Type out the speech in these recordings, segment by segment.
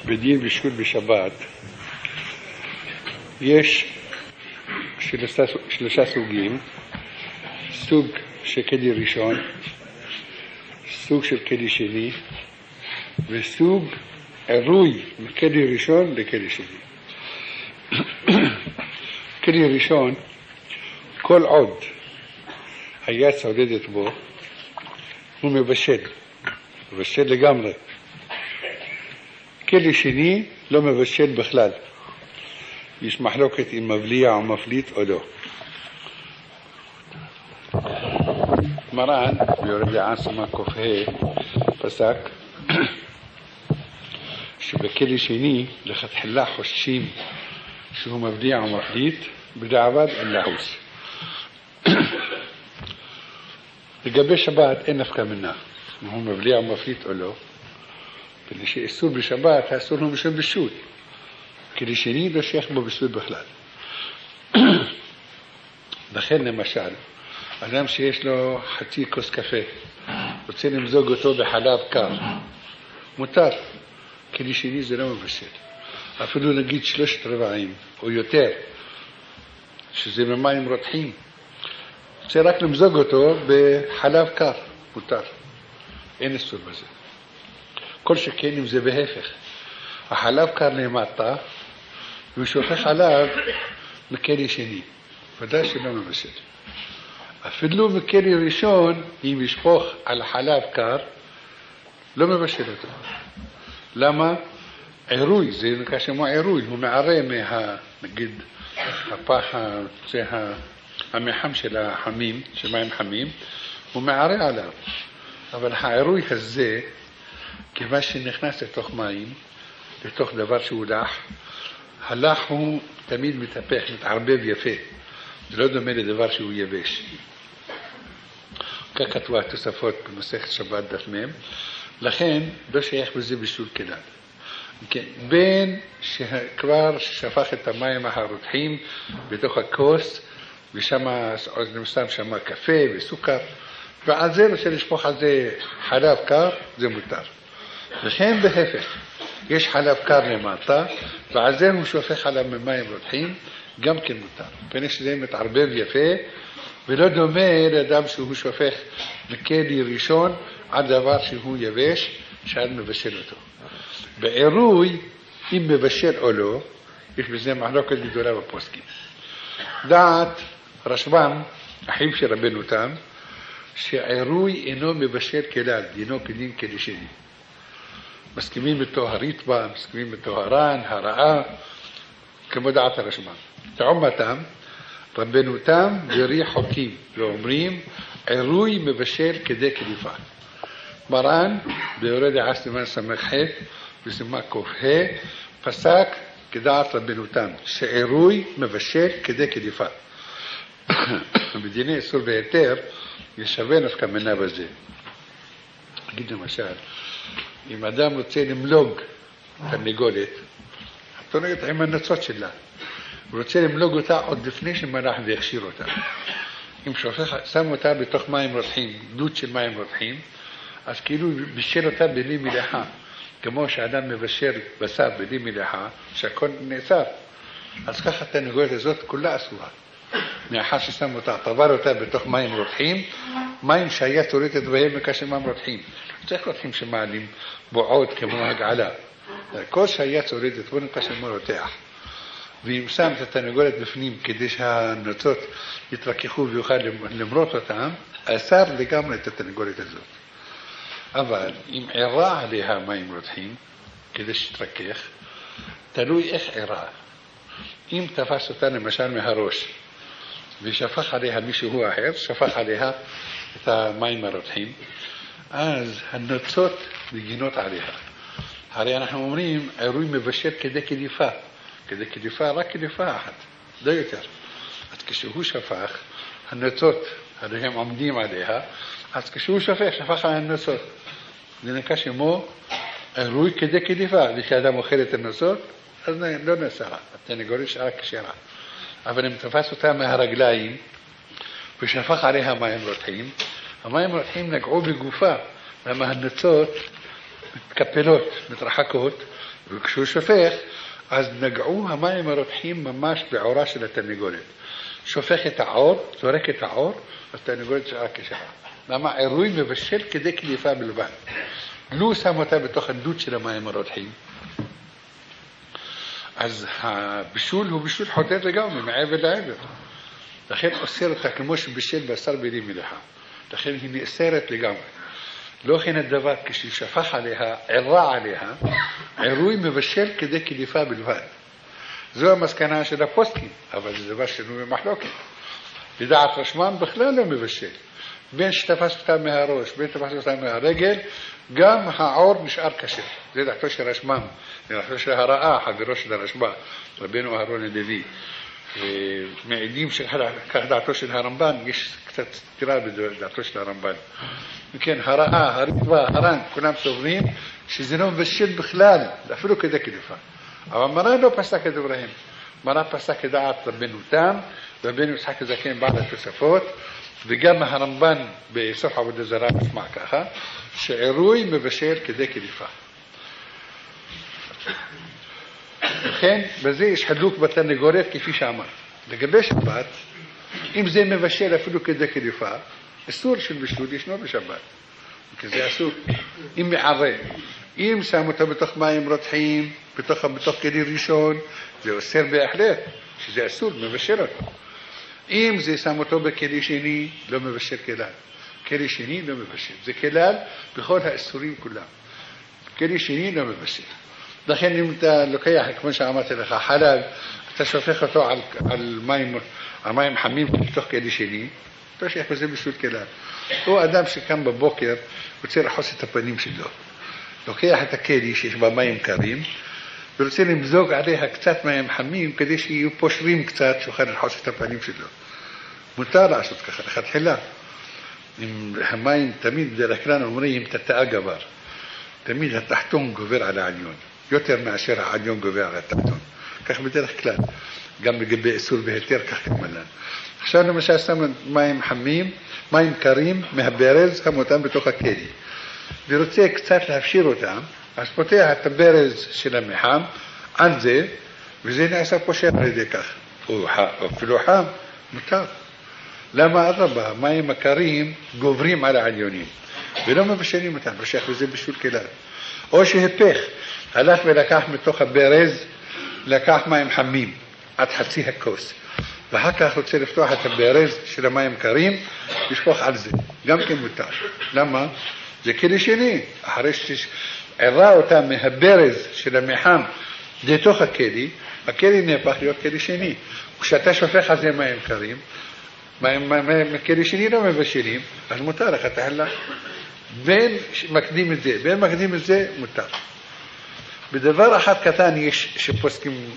בדין בישול בשבת יש שלושה סוגים. סוג של כלי ראשון, סוג של כלי שני, וסוג עירוי מכלי ראשון לכלי שני. כלי ראשון, כל עוד היד עודדת בו, הוא מבשל לגמרי. כלי שני לא מבשל בכלל. יש מחלוקת אם מבליע או מפליט או לא. מרן ביורד העצמה קופה פסק שבכלי שני לכתחילה חוששים שהוא מבליע או מפליט, בדיעבד אין להוס. לגבי שבת אין נפקא מינה אם הוא מבליע או מפליט או לא, בגלל שאיסור בשבת האסור הוא משום בישול. כלי שני לא שייך בו בישול בכלל. לכן למשל אדם שיש לו חצי כוס קפה, רוצה למזוג אותו בחלב קר, מותר. כלי שני זה לא מבשל. אפילו נגיד 3/4 או יותר, שזה במים רותחים, רוצה רק למזוג אותו בחלב קר, מותר. אין איסור בזה. כל שכן אם זה בהפך. החלב קר למטה, והוא שופך עליו מכלי שני. ודאי שלא מבשל. אפילו מכלי ראשון, אם ישפוך על חלב קר, לא מבשל אותו. למה? עירוי, זה נקרא שמו עירוי, הוא מערה נגיד, הפח, זה המחם של החמים, של מים חמים, הוא מערה עליו. אבל העירוי הזה, כיוון שנכנס לתוך מים, לתוך דבר שהוא לח, הלח הוא תמיד מתהפך, מתערבב יפה. זה לא דומה לדבר שהוא יבש. כך כתבו התוספות במסכת שבת דף מ', לכן לא שייך בזה בישול כלל. כן, בין שכבר שפך את המים הרותחים בתוך הכוס, ושם נמסם שם קפה וסוכר, ועל זה רוצה לשפוך על זה חלב קר, זה מותר. וכן בהפך, יש חלב קר למטה, ועל זה הוא שופך עליו ממים רותחים, גם כן מותר. פני שזה מתערבב יפה, ולא דומה לאדם שהוא שופך מכלי ראשון על דבר שהוא יבש, שעד מבשל אותו. בעירוי, אם מבשל או לא, יש בזה מחלוקת גדולה בפוסקים. דעת רשב"ם, אחיו של רבנו תם, שעירוי אינו מבשל כלל, דינו כדין כלי שני. מסכימים בטוהרית בה, מסכימים בטוהרן, הרעה, כמו דעת הרשב"ם. לעומתם, רבנו תם וריח חוקים, ואומרים, עירוי מבשל כדי קליפה. מרן, ביורד העצמה סמך ח' וסימן קופה, פסק כדעת רבנו תם, שעירוי מבשל כדי קליפה. בדיני איסור והיתר, ישווה נפקא מינה בזה. נגיד למשל, אם אדם רוצה למלוג תרנגולת, התרנגולת עם הנוצות שלה, הוא רוצה למלוג אותה עוד לפני שמלח והכשיר אותה. אם שם אותה בתוך מים רותחים, דוד של מים רותחים, אז כאילו בישל אותה בלי מלאכה, כמו שאדם מבשל בשר בלי מלאכה, שהכל נאסר. אז ככה התרנגולת הזאת כולה אסורה. מאחר ששם אותה, טבל אותה בתוך מים רותחים, מים שהיה צורתת בהם מכאשר מים רותחים. צריך רותחים שמעלים בועות כמו הגעלה. כל שהיה צורתת בו מכאשר מים רותח. ואם שם את התרנגולת בפנים כדי שהנוצות יתרככו ויוכל למרות אותם, אסר לגמרי את התרנגולת הזאת. אבל אם עירה עליה מים רותחים, כדי שתרכך, תלוי איך עירה. אם תפס אותה למשל מהראש, ושפך עליה מישהו אחר, שפך עליה את המים הרותחים, אז הנוצות מגינות עליה. הרי אנחנו אומרים, עירוי מבשל כדי קליפה. כדי קליפה, רק קליפה אחת, לא יותר. אז כשהוא שפך, הנוצות, הרי הם עומדים עליה, אז כשהוא שפך על הנוצות. זה נקרא שמו עירוי כדי קליפה, וכשאדם אוכל את הנוצות, אז לא נאסרה, התרנגולת שארה כשרה. אבל אם תפס אותה מהרגליים, ושפך עליה מים רותחים, המים הרותחים נגעו בגופה, למה הנוצות מתקפלות, מתרחקות, וכשהוא שופך, אז נגעו המים הרותחים ממש בעורה של התרנגולת. שופך את העור, זורק את העור, אז התרנגולת שעה כשעה. למה? עירוי מבשל כדי קליפה בלבד. לא שם אותה בתוך הדוד של המים הרותחים. אז הבישול הוא בישול חותר לגמרי, מעבר לעבר. לכן אוסר אותה כמו שבישל בשר בלי מלאכה. לכן היא נאסרת לגמרי. לא כן הדבר כששפך עליה, עירה עליה, עירוי מבשל כדי קליפה בלבד. זו המסקנה של הפוסקים, אבל זה דבר שנוי במחלוקת. לדעת רשמם בכלל לא מבשל. בין שתפס אותה מהראש, בין שתפס אותה מהרגל, גם העור נשאר קשה. זה דעתו של רשמם, זה דעתו של הרעה, חברו של הרשב"א, רבנו אהרון הלוי. מעידים שכך דעתו של הרמב"ן, יש קצת סתירה בדעתו של הרמב"ן. וכן, הרעה, הריטווה, הר"ן, כולם סוברים שזה לא מבשל בכלל, אפילו כדי קליפה. אבל מרן לא פסק את דבריהם. מרן פסק את דעת רבנו תם, רבנו יצחק הזקן בעל התוספות, וגם הרמב"ן בסוף עבודה זרה משמע ככה, שעירוי מבשל כדי קליפה. לכן, בזה יש חלוק בתרנגולת כפי שאמר. לגבי שבת, אם זה מבשל אפילו כדי קליפה, אסור של בישול ישנו בשבת. כי זה אסור. אם מערה, אם שם אותה בתוך מים רותחים, בתוך כלי ראשון, זה אוסר בהחלט, שזה אסור, מבשל אותו. אם זה שם אותו בכלי שני, לא מבשל כלל. כלי שני לא מבשל. זה כלל בכל האסורים כולם. כלי שני לא מבשל. לכן אם אתה לוקח, כמו שאמרתי לך, חלב, אתה שופך אותו על מים חמים בתוך כלי שני, אתה שייך בזה בישול כלל. הוא אדם שקם בבוקר, רוצה לחוס את הפנים שלו. לוקח את הכלי שיש בה מים קרים, ורוצה למזוג עליה קצת מים חמים, כדי שיהיו פושרים קצת, שיוכל לחוס את הפנים שלו. מותר לעשות ככה, לכתחילה. אם המים תמיד בדרך כלל אומרים, תתאה גבר. תמיד התחתון גובר על העליון. יותר מאשר העליון גובר על התחתון. כך בדרך כלל. גם לגבי איסור והיתר, כך כמלן. עכשיו למשל שם מים חמים, מים קרים מהברז, שם אותם בתוך הכלי. ורוצה קצת להפשיר אותם, אז פותח את הברז של המחם על זה, וזה נעשה פושר על ידי כך. או אפילו חם, מותר. למה הרבה? המים הקרים גוברים על העליונים, ולא מבשלים אותם, רשך וזה בישול כלל. או שהפך, הלך ולקח מתוך הברז, לקח מים חמים, עד חצי הכוס. ואחר כך רוצה לפתוח את הברז של המים קרים, לשפוך על זה. גם כן מותר. למה? זה כלי שני. אחרי שעירה אותה מהברז של המחם לתוך הכלי, הכלי נהפך להיות כלי שני. כשאתה שופך על זה מים קרים, כלי שני לא מבשלים, אז מותר לך תהלה. בין מקדים את זה, בין מקדים את זה, מותר. בדבר אחד קטן יש שפוסקים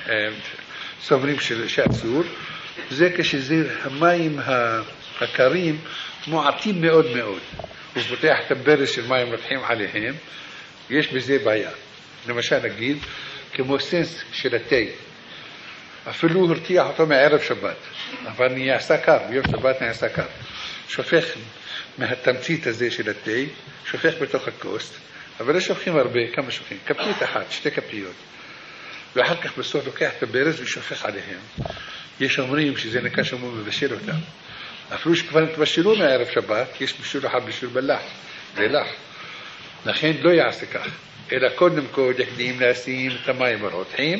סוברים שאסור, זה כשזה המים הקרים מועטים מאוד מאוד. הוא פותח את הברז של מים רותחים עליהם, יש בזה בעיה. למשל נגיד, כמו סנס של התה, אפילו הרתיח אותו מערב שבת, אבל נעשה קר, ביום שבת נעשה קר. שופך מהתמצית הזה של התה, שופך בתוך הכוס, אבל לא שופכים הרבה, כמה שופכים? כפית אחת, 2 כפיות. ואחר כך בסוף לוקח את הברז ושופך עליהם. יש אומרים שזה נקרא שאומר מבשל אותם. אפילו שכבר נתבשלו מערב שבת, יש בישול אחד בישול בלח, זה לח. לכן לא יעשה כך, אלא קודם כל יקדים לשים את המים הרותחים,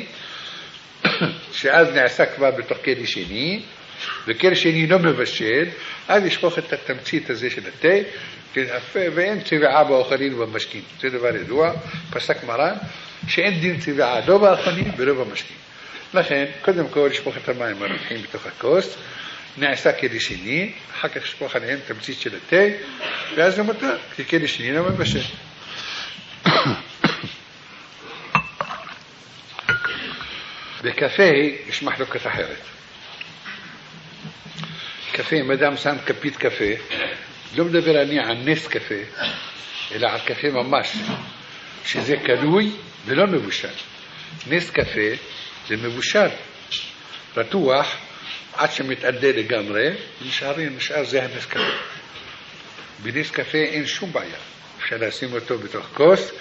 שאז נעשה כבר בתוך כלי שני, וכלי שני לא מבשל, אז ישפוך את התמצית הזה של התה, ואין צבעה באוכלים ובמשקים. זה דבר ידוע, פסק מרן, שאין דין צבעה לא באוכלים ולא במשקים. לכן, קודם כל ישפוך את המים הרותחים בתוך הכוס, נעשה כלי שני, אחר כך ישפוך עליהם תמצית של התה, ואז זה מותר, כי כלי שני לא מבשל. בקפה יש מחלוקת אחרת. קפה, אם אדם שם כפית קפה, לא מדבר אני על נס קפה, אלא על קפה ממש, שזה קלוי ולא מבושל. נס קפה זה מבושל, רתוח, עד שמתעדה לגמרי, נשאר זה הנס קפה. בנס קפה אין שום בעיה. אפשר לשים אותו בתוך כוס,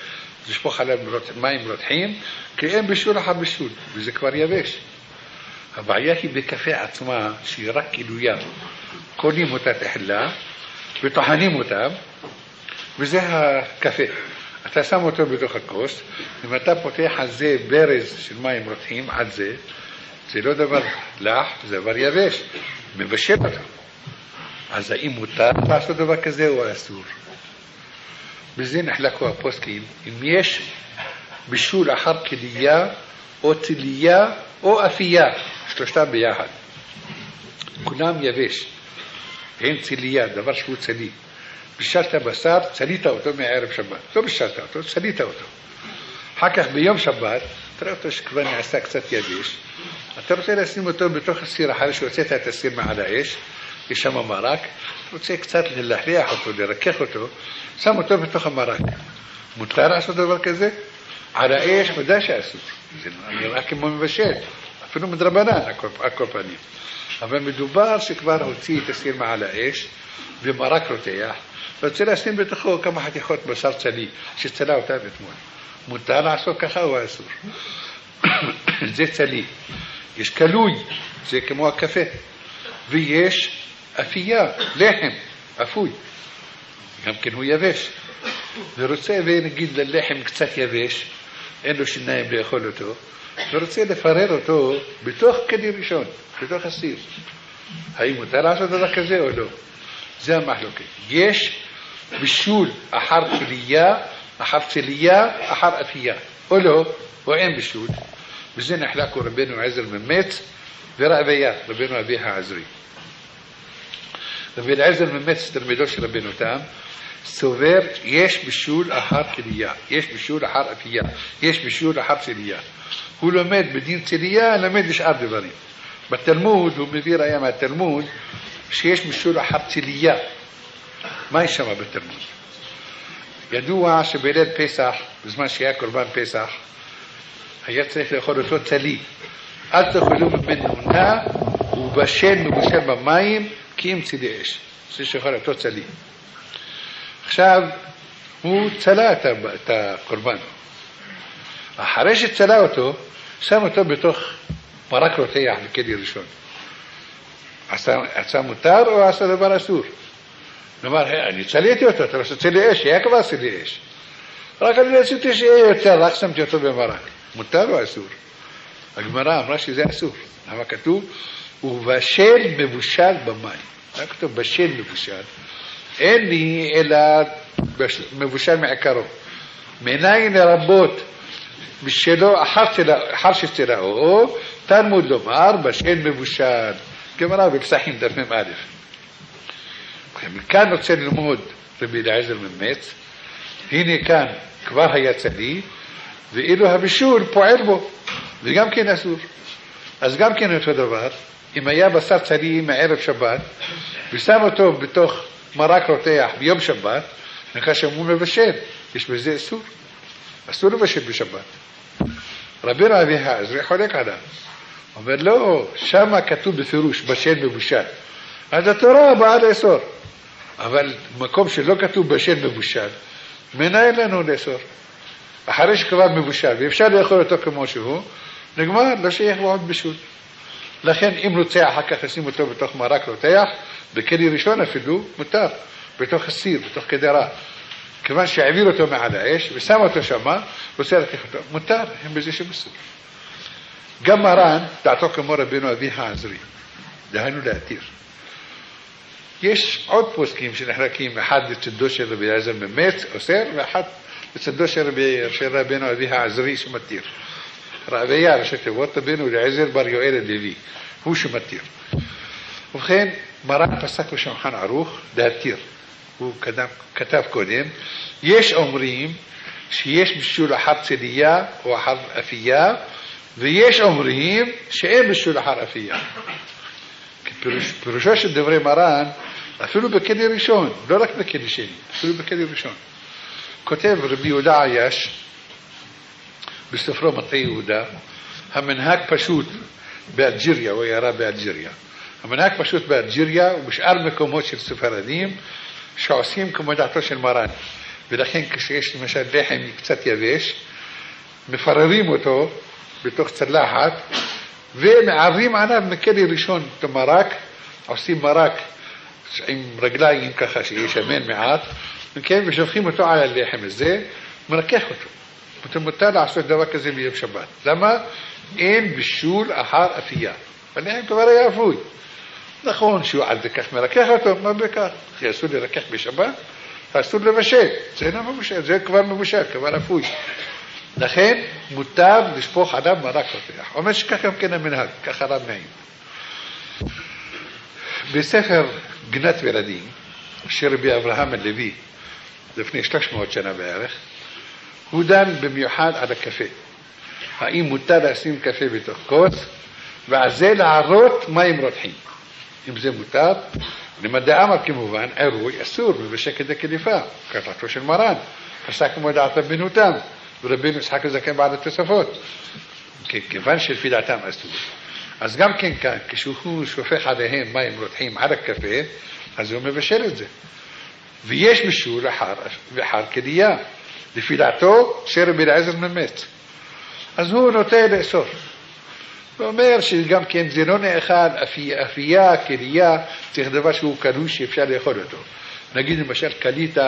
לשפוך עליהם מים רותחים, כי אין בישול אחר בישול, וזה כבר יבש. הבעיה היא בקפה עצמה, שהיא רק גילויה. קונים אותה תחילה, וטוחנים אותה, וזה הקפה. אתה שם אותו בתוך הכוס, אם אתה פותח על זה ברז של מים רותחים, על זה, זה לא דבר לח, זה דבר יבש, מבשל אותו. אז האם מותר לעשות דבר כזה או אסור? בזה נחלקו הפוסקים, אם יש בישול אחר כליה, או צליה, או אפייה, שלושתם ביחד. כולם יבש. אין צליה, דבר שהוא צלי. בישלת בשר, צלית אותו מערב שבת. לא בישלת אותו, צלית אותו. אחר כך ביום שבת, תראה אותו שכבר נעשה קצת יבש. אתה רוצה לשים אותו בתוך הסיר, אחרי שהוצאת את הסיר מעל האש, יש שם מרק, אתה רוצה קצת ללחלח אותו, לרכך אותו, שם אותו בתוך המרק. מותר לעשות דבר כזה? על האש ודאי שאסור. זה נראה כמו מבשל, אפילו מדרבנן, על כל פנים. אבל מדובר שכבר הוציא את הסיר מעל האש, ומרק רותח, ורוצה לשים בתוכו כמה חתיכות בשר צלי, שצלה אותה אתמול. מותר לעשות ככה או אסור? זה צלי. יש קלוי, זה כמו הקפה. ויש אפייה, לחם, אפוי. גם כן הוא יבש. ורוצה, ונגיד ללחם קצת יבש, אין לו שיניים לאכול אותו, ורוצה לפרר אותו בתוך כדי ראשון, בתוך הסיר. האם מותר לעשות דבר כזה או לא? זה המחלוקת. יש בישול אחר כליה, אחר צליה, אחר אפייה. או לא, או אין בישול. וזה נחלקו רבנו עזר ממץ ורעביה, רבנו אבי העזרי. רבנו עזר ממץ, תלמידו של רבנו תם, סובר, יש בישול אחר כליה, יש בישול אחר אפייה, יש בישול אחר צליה. הוא לומד בדין צליה, למד לשאר דברים. בתלמוד, הוא מביא ראיה מהתלמוד, שיש בישול אחר צליה. מה יש שם בתלמוד? ידוע שבליל פסח, בזמן שהיה קורבן פסח, היה צריך לאכול אותו צלי. אל תאכלו ממנו נע, הוא בשל מבושל במים, כי אם צלי אש. זה שאוכל אותו צלי. עכשיו, הוא צלה את הקורבן. אחרי שצלה אותו, שם אותו בתוך מרק רותח בכדי ראשון. עשה מותר או עשה דבר אסור? נאמר, אני צליתי אותו, אתה רוצה צלי אש, היה כבר צלי אש. רק אני רציתי שיהיה יותר, רק שמתי אותו במרק. מותר או אסור? הגמרא אמרה שזה אסור. למה כתוב? ובשל מבושל במים. למה כתוב בשל מבושל? אין לי אלא מבושל מעיקרו. מניין לרבות בשלו אחר שצלעו, תלמוד לומר בשל מבושל. גמרא בפסחים דף מ"א. מכאן רוצה ללמוד רבי אליעזר ממץ, הנה כאן כבר היה צלי, ואילו הבישול פועל בו, וגם כן אסור. אז גם כן אותו דבר, אם היה בשר צלי מערב שבת, ושם אותו בתוך מרק רותח ביום שבת, נקרא שהוא מבשל, יש בזה אסור. אסור לבשל בשבת. רבינו אבי העזרי חולק עליו. אומר לא, שמה כתוב בפירוש בשל מבושל. אז התורה באה לאסור. אבל מקום שלא כתוב בשל מבושל, מנהל לנו לאסור. אחרי שכבר מבושל, ואפשר לאכול אותו כמו שהוא, נגמר, לא שייך בעוד בישול. לכן אם רוצה אחר כך לשים אותו בתוך מרק רותח, בכלי ראשון אפילו, מותר, בתוך הסיר, בתוך קדרה. כיוון שהעביר אותו מעל האש, ושם אותו שמה, רוצה לקח אותו, מותר, הם בזה שבסור. גם מרן, דעתו כמו רבינו אבי העזרי, דהיינו להתיר. יש עוד פוסקים שנחלקים, אחד לצדו של רבי אליעזר ממץ, אוסר, ואחד לצדו של רבינו אבי העזרי שמתיר. רעביה, ראשי תיבות, רבינו אליעזר בר יואל הלוי, הוא שמתיר. ובכן, מרן פסק בשולחן ערוך להתיר. הוא כתב קודם, יש אומרים שיש בישול אחר צליה או אחר אפייה, ויש אומרים שאין בישול אחר אפייה. פירושו של דברי מרן, אפילו בכדי ראשון, לא רק בכדי שני, אפילו בכדי ראשון. כותב רבי יהודה עייש, בספרו מטה יהודה, המנהג פשוט באלג'יריה, הוא ירה באלג'יריה. המנהג פשוט באלג'יריה ובשאר מקומות של ספרדים, שעושים כמו דעתו של מרן. ולכן כשיש למשל לחם קצת יבש, מפררים אותו בתוך צלחת, ומערבים עליו מכלי ראשון את המרק, עושים מרק עם רגליים ככה שיהיה שמן מעט, ושופכים אותו על הלחם הזה, מרכך אותו. אתה מותר לעשות דבר כזה ביום שבת. למה? אין בישול אחר אפייה. הלחם כבר היה אפוי. נכון שהוא על זה כך מרכך אותו, מה בכך? כי אסור לרכך בשבת, אסור לבשל. זה לא מבושל, זה כבר מבושל, כבר אפוי. לכן מותר לשפוך עליו מרק רותח. אומר שכך גם כן המנהג, ככה רב נעים. בספר גנת ילדים, של רבי אברהם הלוי, לפני 300 שנה בערך, הוא דן במיוחד על הקפה. האם מותר לשים קפה בתוך כוס, ועל זה לערות מים רותחים. אם זה מותר, למדע אמר כמובן, עירוי אסור, ובשק כדי כליפה, כתבתו של מרן, פסק כמו דעתם בנותם, ורבינו יצחק הזקן בעד התוספות. כיוון שלפי דעתם אסור. אז גם כן כאן, כשהוא שופך עליהם מים רותחים על הקפה, אז הוא מבשל את זה. ויש בישול אחר כדיה, לפי דעתו שרבי אליעזר ממת. אז הוא נוטה לאסור. הוא אומר שגם כן זה לא נאכל אפייה, כדיה, צריך דבר שהוא קלוי שאפשר לאכול אותו. נגיד למשל קליטה,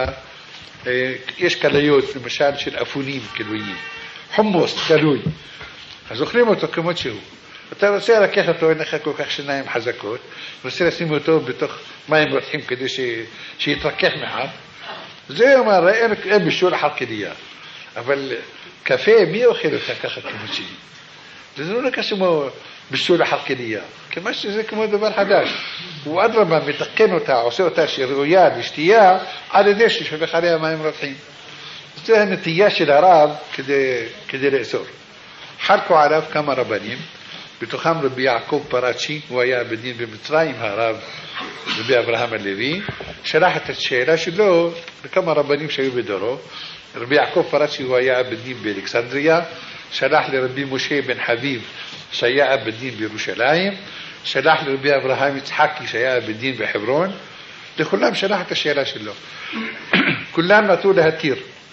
יש קליות למשל של אפונים קלויים. חומוס קלוי. אז אוכלים אותו כמות שהוא. אתה רוצה לקח אותו, אין לך כל כך שיניים חזקות, רוצה לשים אותו בתוך מים רותחים כדי שיתרכך מעט. זה אומר, אין בישול אחר כדיה. אבל קפה, מי אוכל אותה ככה כמות שהיא? זה לא נקרא כמו בישול אחר כדיה. כמה שזה כמו דבר חדש. הוא אדרבה מתקן אותה, עושה אותה שראויה לשתייה, על ידי ששופך עליה מים רותחים. זה הנטייה של הרב כדי לאסור. חלקו עליו כמה רבנים, בתוכם רבי יעקב פרצ'י, הוא היה בדין במצרים, הרב רבי אברהם הלוי, שלח את השאלה שלו לכמה רבנים שהיו בדורו. רבי יעקב פרצ'י הוא היה בדין באלכסנדריה, שלח לרבי משה בן חביב שהיה בדין בירושלים, שלח לרבי אברהם יצחקי שהיה בדין בחברון, לכולם שלח את השאלה שלו. כולם נטו להתיר,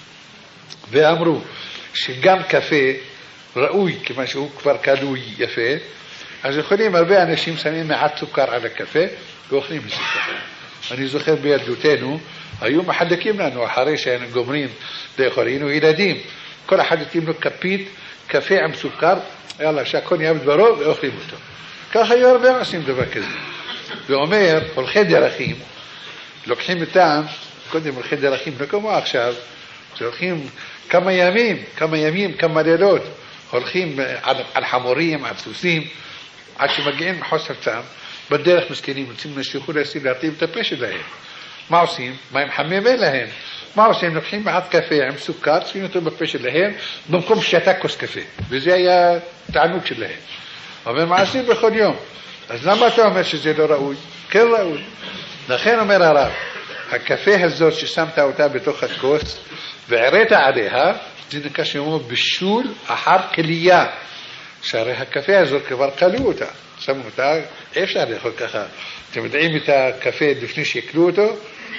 ואמרו שגם קפה ראוי, כיוון שהוא כבר קלוי יפה, אז יכולים הרבה אנשים שמים מעט סוכר על הקפה ואוכלים את זה. אני זוכר בילדותנו, היו מחלקים לנו אחרי שהיינו גומרים לאכול, היינו ילדים, כל אחד יתאים לו כפית קפה עם סוכר, יאללה, שהכל יהיה בדברו ואוכלים אותו. ככה היו הרבה עושים דבר כזה. ואומר, הולכי דרכים, לוקחים איתם, קודם הולכי דרכים, לא כמו עכשיו, שהולכים כמה ימים, כמה לילות, הולכים על חמורים, על סוסים, עד שמגיעים מחוסר טעם, בדרך מסכנים, רוצים לשלחו להרטיב את הפה שלהם. מה עושים? מים חמים אין להם. מה עושים? לוקחים מעט קפה עם סוכר, צריכים אותו בפה שלהם, במקום שתה כוס קפה. וזה היה תענוג שלהם. אבל מה עושים בכל יום? אז למה אתה אומר שזה לא ראוי? כן ראוי. לכן אומר הרב, הקפה הזאת ששמת אותה בתוך הכוס, וערית עליה, זה נקרא שאומר בישול אחר כליה. שהרי הקפה הזאת כבר קלו אותה. שמו אותה, אי אפשר לאכול ככה. אתם יודעים את הקפה לפני שיקלו אותו?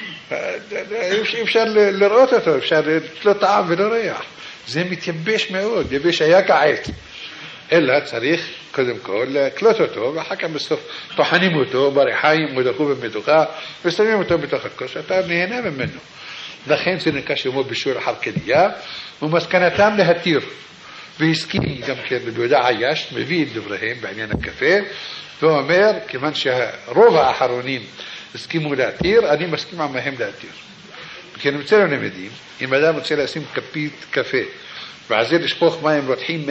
אי אפשר לראות אותו, אפשר לא טעם ולא ריח. זה מתייבש מאוד, יבש היה כעת. אלא צריך קודם כל לקלוט אותו, ואחר כך בסוף טוחנים אותו בריחיים, מודחו במדוחה, ושמים אותו בתוך הכוס, אתה נהנה ממנו. לכן זה נקרא שאומר בישול אחר כליה, ומסקנתם להתיר. והסכים גם כן ביהודה עייש, מביא את דבריהם בעניין הקפה, והוא אומר, כיוון שהרוב האחרונים הסכימו להתיר, אני מסכים עמהם להתיר. כי אני רוצה ללמדים, אם אדם רוצה לשים כפית קפה, ועל זה לשפוך מים רותחים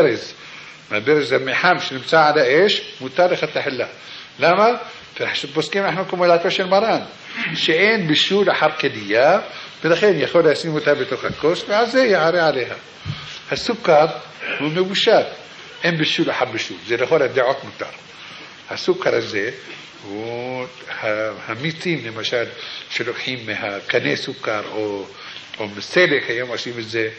מהברז המחם שנמצא על האש, מותר לך תחילה. למה? פוסקים אנחנו כמו דעתו של מרן, שאין בישול אחר כדיה, ולכן יכול לשים אותה בתוך הכוס, ועל זה יערה עליה. הסוכר הוא מבושל, אין בישול אחר בישול, זה לכל הדעות מותר. הסוכר הזה הוא המיתים למשל שלוקחים מהקנה סוכר או מסלק, היום עושים את זה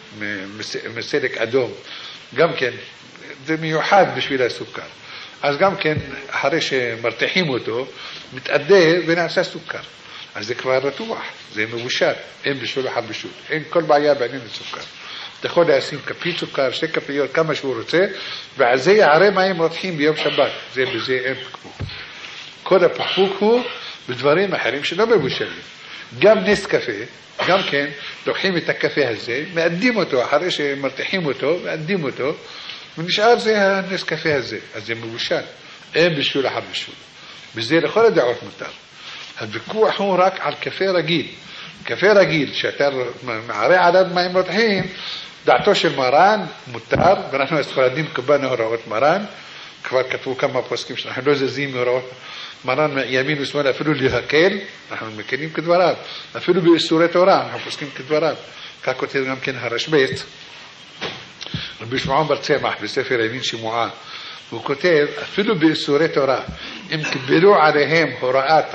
מסלק אדום, גם כן זה מיוחד בשביל הסוכר. אז גם כן אחרי שמרתיחים אותו מתאדה ונעשה סוכר. אז זה כבר רתוח, זה מבושל, אין בישול אחד בישול, אין כל בעיה בעניין הסוכר. אתה יכול לשים כפית סוכר, 2 כפיות, כמה שהוא רוצה, ועל זה יערה מים רותחים ביום שבת, זה בזה אין פקפוק. כל הפקפוק הוא בדברים אחרים שלא מבושלים. גם נס קפה, גם כן, לוקחים את הקפה הזה, מאדים אותו, אחרי שמרתיחים אותו, מאדים אותו, ונשאר זה הנס קפה הזה, אז זה מבושל, אין בישול אחד בישול. בזה לכל הדעות מותר. הוויכוח הוא רק על קפה רגיל. קפה רגיל, שאתה מערה עליו מים רותחים, דעתו של מרן מותר, ואנחנו הספרדים קיבלנו הוראות מרן, כבר כתבו כמה פוסקים שאנחנו לא זזים מהוראות מרן ימין ושמאל, אפילו להקל, אנחנו מכירים כדבריו, אפילו באיסורי תורה, אנחנו פוסקים כדבריו. כך כותב גם כן הרשב"ץ, רבי שמעון בר צמח בספר ימין שמועה, הוא כותב, אפילו באיסורי תורה, אם קיבלו עליהם הוראת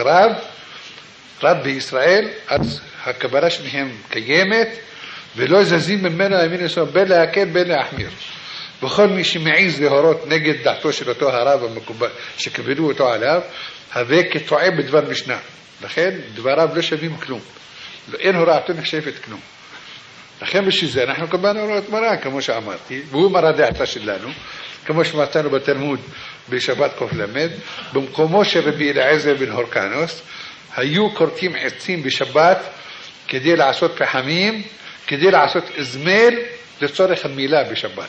רב בישראל, אז הקבלה שלהם קיימת, ולא זזים ממנו ימין ושמאל, בין להקל בין להחמיר. וכל מי שמעיז להורות נגד דעתו של אותו הרב המקובל, שקיבלו אותו עליו, הווה כטועה בדבר משנה. לכן דבריו לא שווים כלום. אין הוראתו נחשבת כלום. לכן בשביל זה אנחנו קיבלנו הוראות מרן, כמו שאמרתי, והוא מראה דעתה שלנו, כמו שמצאנו בתלמוד בשבת קוף למד, במקומו של רבי אליעזר בן הורקנוס, היו כורתים עצים בשבת כדי לעשות פחמים, כדי לעשות אזמל לצורך המילה בשבת.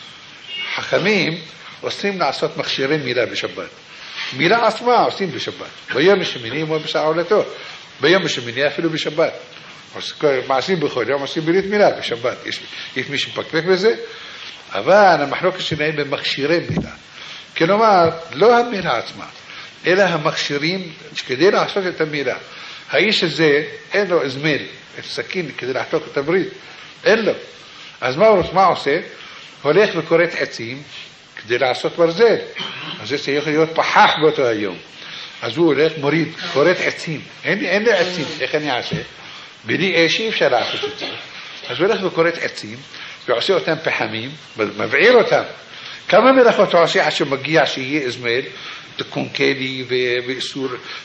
חכמים עושים לעשות מכשירי מילה בשבת. מילה עצמה עושים בשבת. ביום השמיני או בשעה עולתו. ביום השמיני אפילו בשבת. מעשים בכל יום, עושים ברית מילה בשבת. יש מי שמפקפק בזה, אבל המחלוקת שלהם במכשירי מילה. כלומר, לא המילה עצמה, אלא המכשירים כדי לעשות את המילה. האיש הזה אין לו אזמל, את סכין כדי לחתוך את הברית. אין לו. אז מה עושה? הולך וכורת עצים כדי לעשות ברזל. אז זה צריך להיות פחח באותו היום. אז הוא הולך מוריד, כורת עצים. אין לי עצים, איך אני אעשה? בלי אש אי אפשר לעשות את זה. אז הוא הולך וכורת עצים, ועושה אותם פחמים, מבעיר אותם. כמה מלאכות הוא עושה עד שמגיע שיהיה אזמל, קונקלי ואיסור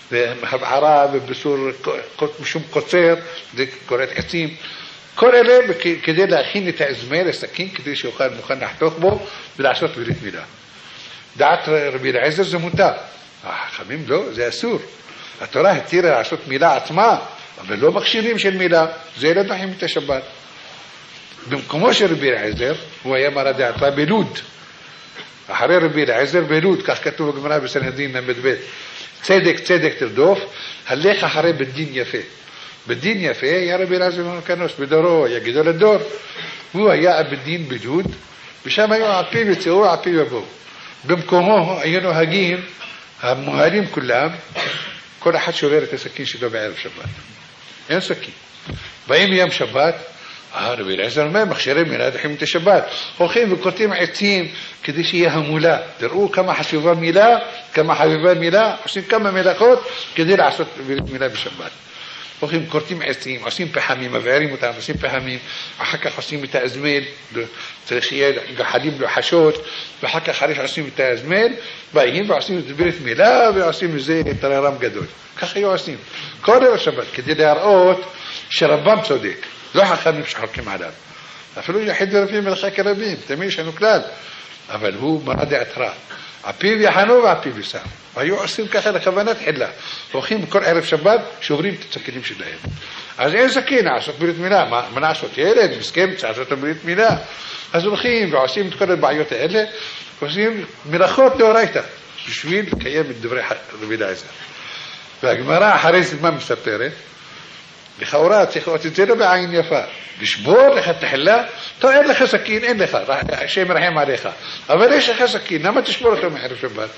והבערה ובאיסור משום קוצר, זה כורת עצים. כל אלה כדי להכין את האזמל, הסכין, כדי שיוכל מוכן לחתוך בו ולעשות ברית מילה. דעת רבי אליעזר זה מותר. החכמים לא, זה אסור. התורה התירה לעשות מילה עצמה, אבל לא מכשירים של מילה. זה לא דוחים את השבת. במקומו של רבי אליעזר, הוא היה מראה דעתה בלוד. אחרי רבי אליעזר בלוד, כך כתוב בגמרא בסנהדרין ל"ב. צדק צדק תרדוף, הלך אחרי בדין יפה. בדין יפה היה רבי אליעזר בן הורקנוס, בדורו היה גדול הדור. הוא היה בדין בלוד, ושם היו על פיו יצאו, על פיו יבואו. במקומו היו נוהגים, המוהלים כולם, כל אחד שובר את הסכין שלו בערב שבת. אין סכין. באים ליום שבת, רבי אליעזר אומר, מכשירים מילה דוחים את השבת. הולכים וכותים עצים כדי שיהיה המולה. תראו כמה חשובה מילה, כמה חביבה מילה, עושים כמה מלאכות כדי לעשות מילה בשבת. הולכים כורתים עצים, עושים פחמים, מבעירים אותם, עושים פחמים, אחר כך עושים את האזמל, צריך שיהיה גחלים לוחשות, ואחר כך אחרי שעושים את האזמל, באים ועושים את ברית מילה, ועושים מזה טררם גדול. כך היו עושים. כל ערב שבת, כדי להראות שרבם צודק, לא חכמים שחולקים עליו. אפילו יחיד ורבים מלחק רבים, תמיד יש לנו כלל, אבל הוא מראה דעת רע. הפיו יחנו והפיו יסם. והיו עושים ככה לכוונת חילה. הולכים כל ערב שבת, שוברים את הסכינים שלהם. אז אין סכין, לעשות ברית מילה. מה לעשות? ילד, מסכם, צריך לעשות ברית מילה. אז הולכים ועושים את כל הבעיות האלה, ועושים מלאכות דאורייתא, בשביל לקיים את דברי רבי אליעזר. והגמרא אחרי זמן מספרת, לכאורה צריך לראות את זה לא בעין יפה. לשבור לך תחילה, טוב, אין לך סכין, אין לך, השם ירחם עליך. אבל יש לך סכין, למה תשבור אותו מחרב שבת?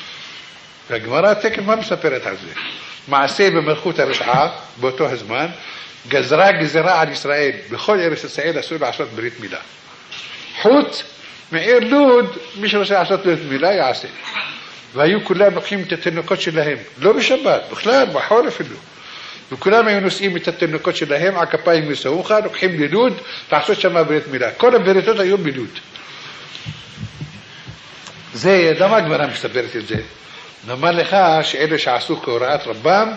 והגמרא תקף מה מספרת על זה? מעשה במלכות הרשעה, באותו הזמן, גזרה גזרה על ישראל, בכל ארץ ישראל אסור לעשות ברית מילה. חוץ מעיר לוד, מי שרוצה לעשות ברית מילה יעשה. והיו כולם לוקחים את התינוקות שלהם, לא בשבת, בכלל, בחול אפילו. וכולם היו נושאים את התינוקות שלהם, על כפיים מסעוכה, לוקחים ללוד, לעשות שם ברית מילה. כל הבריתות היו בלוד. זה, למה הגמרא מספרת את זה? נאמר לך שאלה שעשו כהוראת רבם,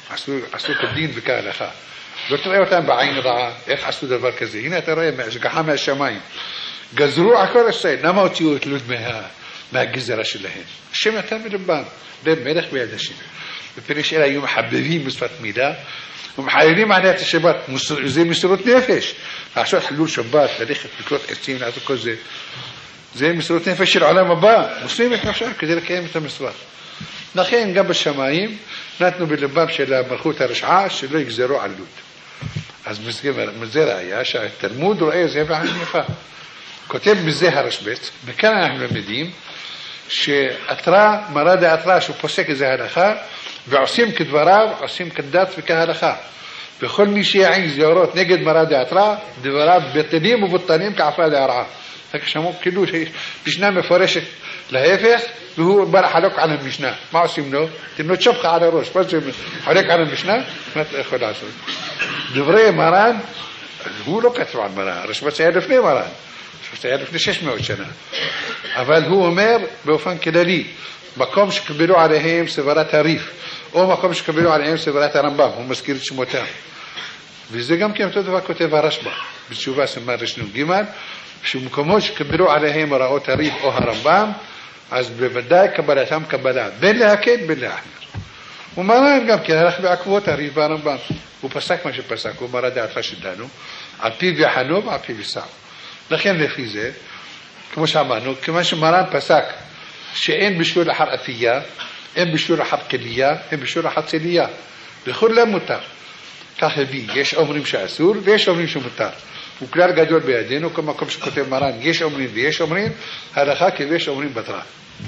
עשו כדין וכהלכה. לא תראה אותם בעין רעה, איך עשו דבר כזה. הנה אתה רואה, השגחה מהשמיים. גזרו על כל ישראל, למה הוציאו את לוד מהגזרה שלהם? השם נתן מלבם, לב מלך ביד השם. ופירוש אלה היו מחבבים בשפת מילה, ומחללים עליה את השבת, זה מסירות נפש. לעשות חילול שבת, ללכת לקרות עצים, לעשות כל זה. זה מסירות נפש של עולם הבא. מוסרים את נפשם כדי לקיים את המצוות. לכן גם בשמיים נתנו בלבם של המלכות הרשעה שלא יגזרו על לוד. אז מזה ראיה שהתלמוד רואה זה בעין יפה. כותב מזה הרשב"ץ, וכאן אנחנו למדים שאתרה, מרד האתרה שהוא פוסק איזה הלכה, ועושים כדבריו, עושים כדת וכהלכה. וכל מי שיעיז להורות נגד מרד האתרה, דבריו בטלים ובטלים כעפרא להרעה. שמעו כאילו משנה מפורשת להפך, והוא בא לחלוק על המשנה. מה עושים לו? תנו תשפך על הראש. מה זה חולק על המשנה? מה אתה יכול לעשות? דברי מרן, הוא לא כתב על מרן, הרשב"ץ היה לפני מרן. הרשב"ץ היה לפני 600 שנה. אבל הוא אומר באופן כללי, מקום שקבלו עליהם סברת הריף, או מקום שקבלו עליהם סברת הרמב"ם, הוא מזכיר את שמותם. וזה גם כן אותו דבר כותב הרשב"א, בתשובה סימן ר"ג, שמקומות שקבלו עליהם הוראות הריף או הרמב"ם, אז בוודאי קבלתם קבלה, בין להקל בין להחמיר. ומרן גם כן הלך בעקבות הריף והרמב"ם. הוא פסק מה שפסק, הוא מרד דעתך שלנו, על פיו יחנו ועל פיו יסעו. לכן לפי זה, כמו שאמרנו, כיוון שמרן פסק שאין בשיעור אחר אפייה, אין בשיעור אחר כליה, אין בשיעור אחר צליה. לכולם מותר. כך הביא, יש אומרים שאסור ויש אומרים שמותר. הוא כלל גדול בידינו, כל מקום שכותב מרן, יש אומרים ויש אומרים, הלכה כביש אומרים בטרה.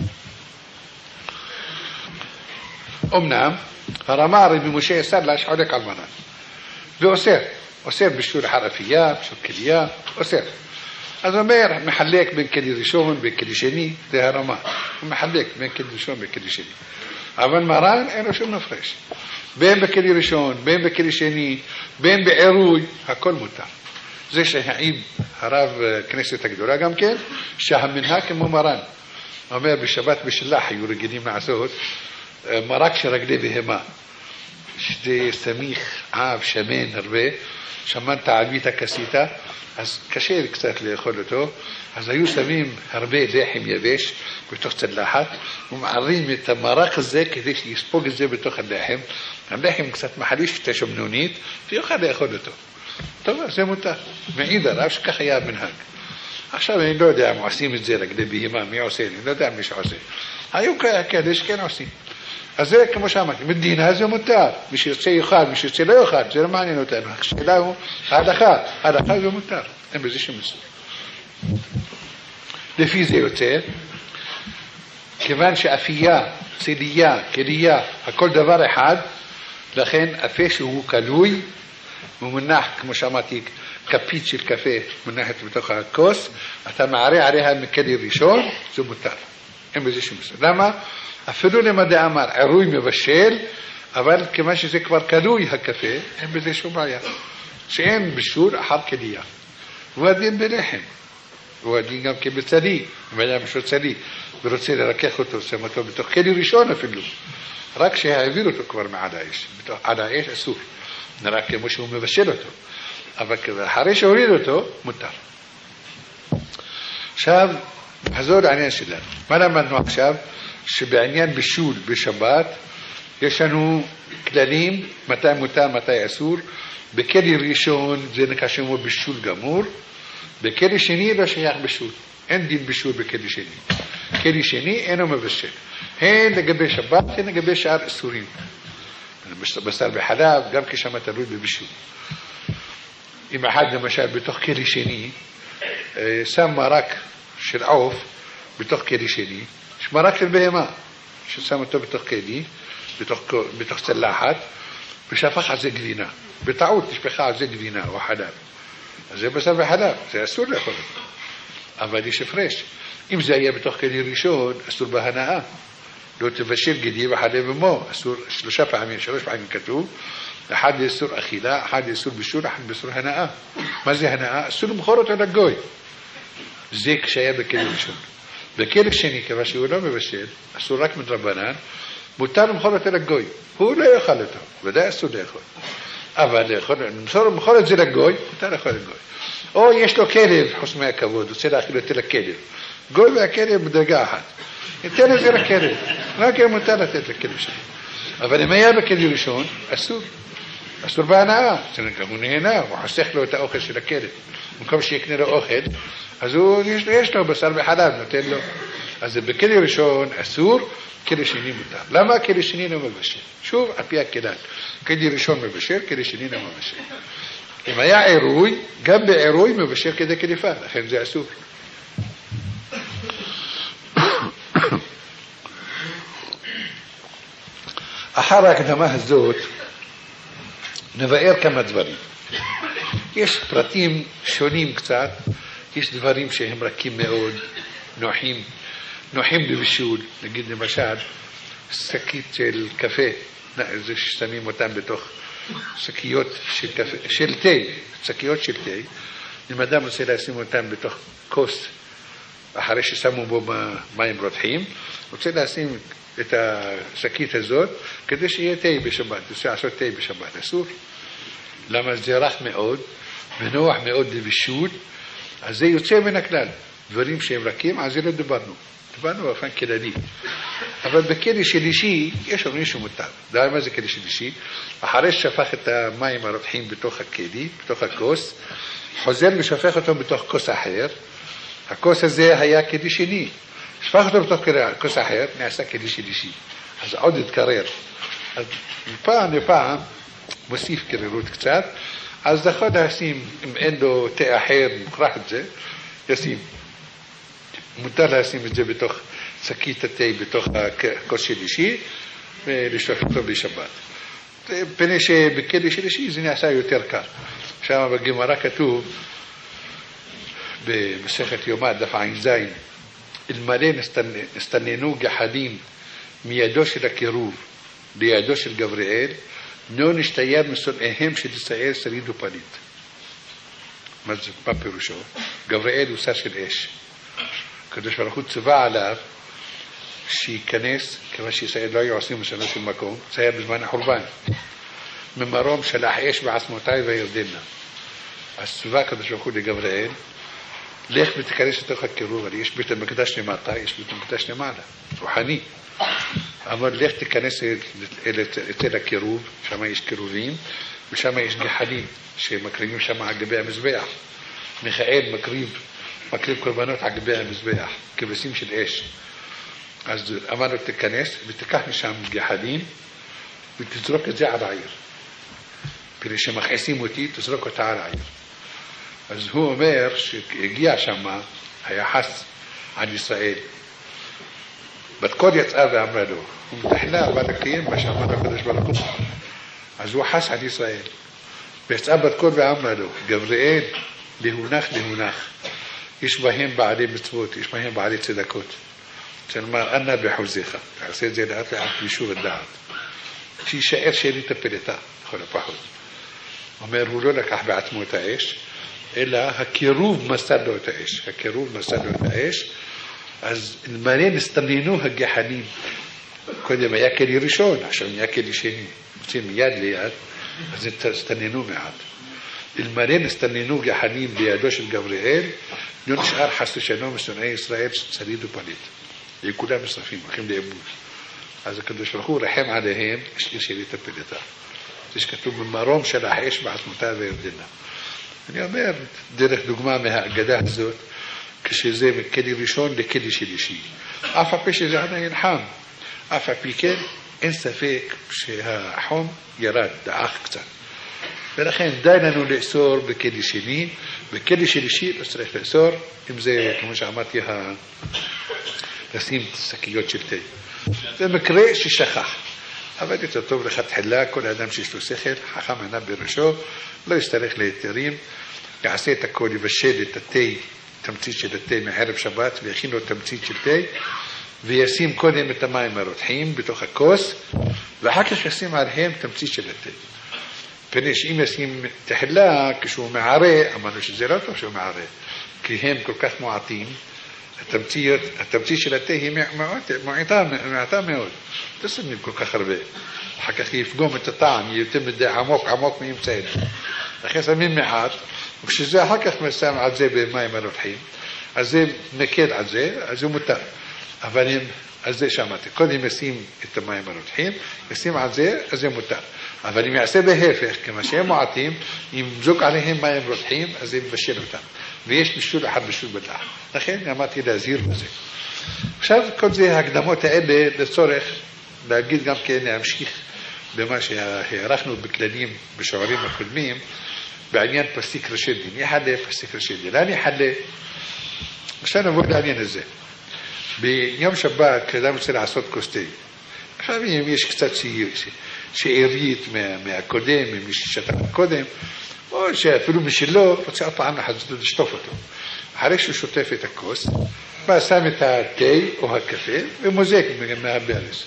אמנם, הרמה רבי משה יסדלש חולק על מרן. ואוסר בשיעור אחר אפייה, בשיעור כליה, אוסר. אז אומר, מחלק בין כלי ראשון, בין כלי שני, זה הרמה. הוא מחלק בין כלי ראשון, בין כלי שני. אבל מרן אין לו שום מפרש. בין בכלי ראשון, בין בכלי שני, בין בעירוי, הכל מותר. זה שהעיד הרב כנסת הגדולה גם כן, שהמנהג כמו מרן. אומר, בשבת בשלח היו רגילים לעשות מרק של רגלי בהמה. שזה סמיך, עב, שמן, הרבה. שמן תעלבית הכסיתה. אז קשה קצת לאכול אותו, אז היו שמים הרבה לחם יבש בתוך צלחת, ומערים את המרק הזה כדי שיספוג את זה בתוך הלחם. הלחם קצת מחליש את השמנונית, ויוכל לאכול אותו. טוב, אז זה מותר. מעיד עליו שכך היה המנהג. עכשיו אני לא יודע אם עושים את זה רגלי בהמה, מי עושה? אני לא יודע מי שעושה. היו כאלה שכן עושים. אז זה כמו שאמרתי, מדינה זה מותר. מי שיוצא יאכל, מי שיוצא לא יאכל, זה לא מעניין אותנו. השאלה הוא, ההלכה זה מותר. אין בזה שמסור. לפי זה יוצא, כיוון שאפייה, צליה, כליה, הכל דבר אחד, לכן אפה שהוא כלוי, הוא מונח, כמו שאמרתי, כפית של קפה מונחת בתוך הכוס, אתה מערה עליה מכלי ראשון, זה מותר. אין בזה שמסור. למה? אפילו למדע אמר, עירוי מבשל, אבל כיוון שזה כבר כלוי הקפה, אין בזה שום בעיה. שאין בישול אחר כליה. הוא הדין בלחם. הוא הדין גם כבצלי. אם היה משהו צלי, ורוצה לרכך אותו, שם אותו בתוך כלי ראשון אפילו. רק שהעביר אותו כבר מעל האש. עד האש אסור. נראה כמו שהוא מבשל אותו. אבל אחרי שהוריד אותו, מותר. עכשיו, חזור לעניין שלנו. מה למדנו עכשיו? שבעניין בישול בשבת יש לנו כללים מתי מותר, מתי אסור. בכלי ראשון זה נקרא שמו בישול גמור, בכלי שני לא שייך בישול, אין דין בישול בכלי שני. כלי שני אינו מבשל, הן לגבי שבת הן לגבי שאר אסורים. בשר בחלב גם כשם תלוי בבישול. אם אחד למשל בתוך כלי שני שם מרק של עוף בתוך כלי שני, יש מרק של בהמה ששם אותו בתוך כלי, בתוך צלחת, ושפך על זה גבינה. בטעות נשפכה על זה גבינה או חלב. אז זה בשר וחלב, זה אסור לאכול אותו. אבל יש הפרש. אם זה היה בתוך כלי ראשון, אסור בהנאה. לא תבשל גדי וחלב ומו. אסור 3 פעמים כתוב. אחד לאסור אכילה, אחד לאסור בישול, אחד לאסור הנאה. מה זה הנאה? אסור למכור אותו לגוי. זה כשהיה בכלי ראשון. בכלי שני, כיוון שהוא לא מבשל, אסור רק מדרבנן, מותר למכור אותו לגוי. הוא לא יאכל אותו, ודאי אסור לאכול. אבל למכור את זה לגוי, מותר לאכול לגוי. או יש לו כלב, חוץ מהכבוד, רוצה להאכיל אותו לכלב. גוי והכלב בדרגה אחת. ניתן את זה לכלב. רק אם מותר לתת לכלב שלי. אבל אם היה בכלב ראשון, אסור. אסור בהנאה. הוא נהנה, הוא חוסך לו את האוכל של הכלב. במקום שיקנה לו אוכל, אז יש לו בשר וחלב, נותן לו. אז בכלב ראשון אסור, כלב שני מותר. למה כלב שני לא מבשל? שוב, על פי הכלל. כלב ראשון מבשל, כלב שני לא מבשל. אם היה עירוי, גם בעירוי מבשל כדי קליפה, לכן זה אסור. אחר ההקדמה הזאת נבאר כמה דברים. יש פרטים שונים קצת, יש דברים שהם רכים מאוד, נוחים לבישול, נגיד למשל שקית של קפה, זה ששמים אותם בתוך שקיות של קפה, של תה, שקיות של תה. אם אדם רוצה לשים אותם בתוך כוס, אחרי ששמו בו מים רותחים, רוצה לשים את השקית הזאת כדי שיהיה תה בשבת, רוצה לעשות תה בשבת, אסור. למה? זה רך מאוד ונוח מאוד לבישול, אז זה יוצא מן הכלל. דברים שהם רכים, אז זה לא דיברנו באופן כללי. אבל בכלי שלישי יש אומרים שמותר. מה זה כלי שלישי? אחרי ששפך את המים הרותחים בתוך הכלי, בתוך הכוס, חוזר ושפך אותו בתוך כוס אחר. הכוס הזה היה כלי שני. שפך אותו בתוך כוס אחר, נעשה כלי שלישי. אז עוד התקרר. אז מפעם לפעם מוסיף קרירות קצת, אז יכול לשים, אם אין לו תה אחר, מוכרח את זה, ישים. מותר לשים את זה בתוך שקית התה, בתוך הכוס שלישי, ולשלוח אותו בשבת. פני שבכלי שלישי זה נעשה יותר קל. שם בגמרא כתוב, במסכת יומא, דף ע"ז, אלמלא נסתננו גחלים מידו של הקירוב לידו של גבריאל, לא נשתייר משונאיהם של ישראל שריד ופליט. מה פירושו? גבריאל הוא שר של אש. הקדוש ברוך הוא צווה עליו שייכנס, כמה שישראל לא היו עושים משנה של מקום, זה היה בזמן החורבן. ממרום שלח אש בעצמותיי וירדנה. אז צווה הקדוש ברוך הוא לגבריאל, לך ותיכנס לתוך הקירוב, אבל יש בית המקדש למטה, יש בית המקדש למעלה, רוחני. אמר, לך תיכנס אצל הקירוב, שם יש קירובים, ושם יש גחלים שמקריבים שם על גבי המזבח. מיכאל מקריב קורבנות על גבי המזבח, כבשים של אש. אז אמר לו, תיכנס ותיקח משם גחלים ותזרוק את זה על העיר. כדי שמכעיסים אותי, תזרוק אותה על העיר. אז הוא אומר שהגיע שם, היה חס על ישראל. בת קול יצאה ואמרה לו, הוא מתחלה, אבל לקיים מה שאמר הקדוש ברוך הוא. אז הוא חס על ישראל. ויצאה בת קול ואמרה לו, גבריאל, להונח. יש בהם בעלי מצוות, יש בהם בעלי צדקות. שאומר, אנא בחוזיך. תעשה את זה לאט לאט בישור הדעת. שישאר שאלי תפלתה, לכל הפחות. אומר, הוא לא לקח בעצמו את האש, אלא הקירוב מסד לו את האש. אז אלמלא נסתננו הגחלים. קודם היה כלי ראשון, עכשיו היה כלי שני. יוצאים מיד ליד, אז הסתננו מעט. אלמלא נסתננו גחלים בידו של גבריאל, לא נשאר חס ושלום משונאי ישראל שריד ופליט. כולם משרפים, הולכים לאיבוד. אז הקדוש ברוך הוא רחם עליהם, השאיר שאלי תפלתה. זה שכתוב במרום של האש בעצמותיו וירדנה. אני אומר, דרך דוגמה מהאגדה הזאת, כשזה מכלי ראשון לכלי שלישי. אף על פי שזה עדיין חם. אף על פי כן, אין ספק שהחום ירד, דעך קצת. ולכן די לנו לאסור בכלי שני, בכלי שלישי לא צריך לאסור, אם זה, כמו שאמרתי, לשים שקיות של תה. זה מקרה ששכח. אבל יותר טוב לכתחילה, כל אדם שיש לו שכל, חכם ענה בראשו, לא יצטרך ליתרים, יעשה את הכל, יבשל את התה, תמצית של התה מערב שבת, ויכין לו תמצית של תה, וישים קודם את המים הרותחים בתוך הכוס, ואחר כך ישים עליהם תמצית של התה. פני שאם ישים תחילה, כשהוא מערה, אמרנו שזה לא טוב שהוא מערה, כי הם כל כך מועטים, התמצית של התה היא מעטה מאוד. תשמים כל כך הרבה. אחר כך יפגום את הטעם, יותר מדי עמוק מאמצענו. אחרי שמים מעט, וכשזה אחר כך שם על זה במים הרותחים, אז זה נקד על זה, אז זה מותר. אבל אז זה שמעתי. קודם ישים את המים הרותחים, ישים על זה, אז זה מותר. אבל אם יעשה בהפך, כמה שהם מועטים, אם זוג עליהם מים רותחים, אז זה מבשל אותם. ויש בישול אחד בישול בדח. לכן אמרתי להזהיר בזה. עכשיו כל זה הקדמות האלה לצורך להגיד גם כן להמשיך במה שהערכנו בכללים בשיעורים הקודמים בעניין פסיק ראשי דין. יחלה פסיק ראשי דין. לאן יחלה? עכשיו נבוא לעניין הזה. ביום שבת כשאדם רוצה לעשות כוס תה. עכשיו אם יש קצת שארית מהקודם, ממי ששתה קודם, או שאפילו משלו רוצה עוד פעם לשטוף אותו. אחרי שהוא שוטף את הכוס, בא שם את התה או הקפה ומוזק מהברז.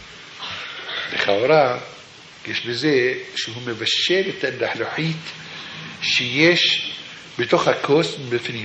לכאורה, יש בזה שהוא מבשל את הלחלוחית שיש בתוך הכוס בפנים.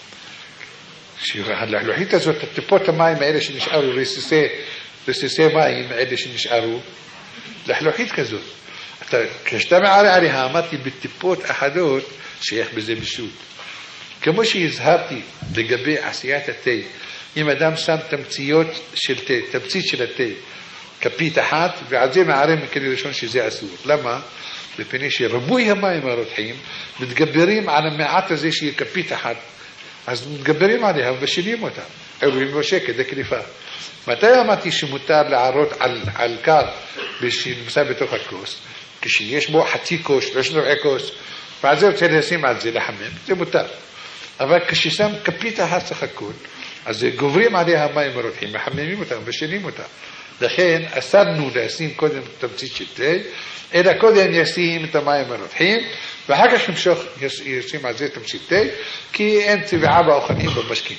שהלחלוחית הזאת, הטיפות המים האלה שנשארו, רסיסי מים האלה שנשארו, לחלוחית כזאת. כשאתה מעלה עליה, אמרתי בטיפות אחדות שייך בזה בישול. כמו שהזהרתי לגבי עשיית התה, אם אדם שם תמצית של התה, כפית אחת, ועל זה מערם מכלי ראשון שזה אסור. למה? בפני שרבוי המים הרותחים, מתגברים על המעט הזה שהיא כפית אחת, אז מתגברים עליה ובשלים אותה. עירובים בשקט, זה קליפה. מתי אמרתי שמותר לערות על קר שנמצא בתוך הכוס? כשיש בו חצי כוס, 3 רבעי כוס, ועל זה רוצה לשים על זה לחמם, זה מותר. אבל כששם כפית אחת סך הכל, אז גוברים עליה המים הרותחים, מחממים אותם ובשלים אותם. לכן אסרנו לשים קודם תמצית של תה, אלא קודם ישים את המים הרותחים, ואחר כך ישים על זה תמצית תה, כי אין צבעה באוכלים במשקים.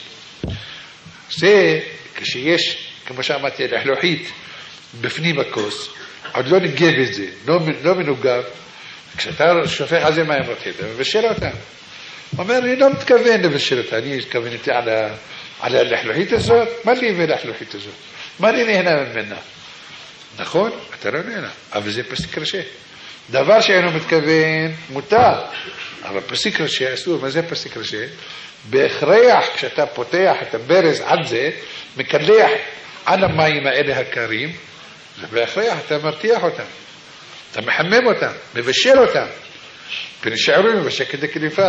זה כשיש, כמו שאמרתי, לחלוחית בפנים הכוס, עוד לא נגב את זה, לא מנוגב, כשאתה שופך על זה מים רותחים, אתה מבשל אותם. הוא אומר, אני לא מתכוון לבשל אותה, אני התכוונתי על הלחלוחית הזאת, מה לי ולחלוחית הזאת? מה אני נהנה ממנה? נכון? אתה לא נהנה, אבל זה פסיק ראשי. דבר שאינו מתכוון מותר, אבל פסיק ראשי אסור. מה זה פסיק ראשי? בהכרח כשאתה פותח את הברז עד זה, מקלח על המים האלה הקרים, ובהכרח אתה מרתיח אותם, אתה מחמם אותם, מבשל אותם, ונשארו מבשל כדי קליפה.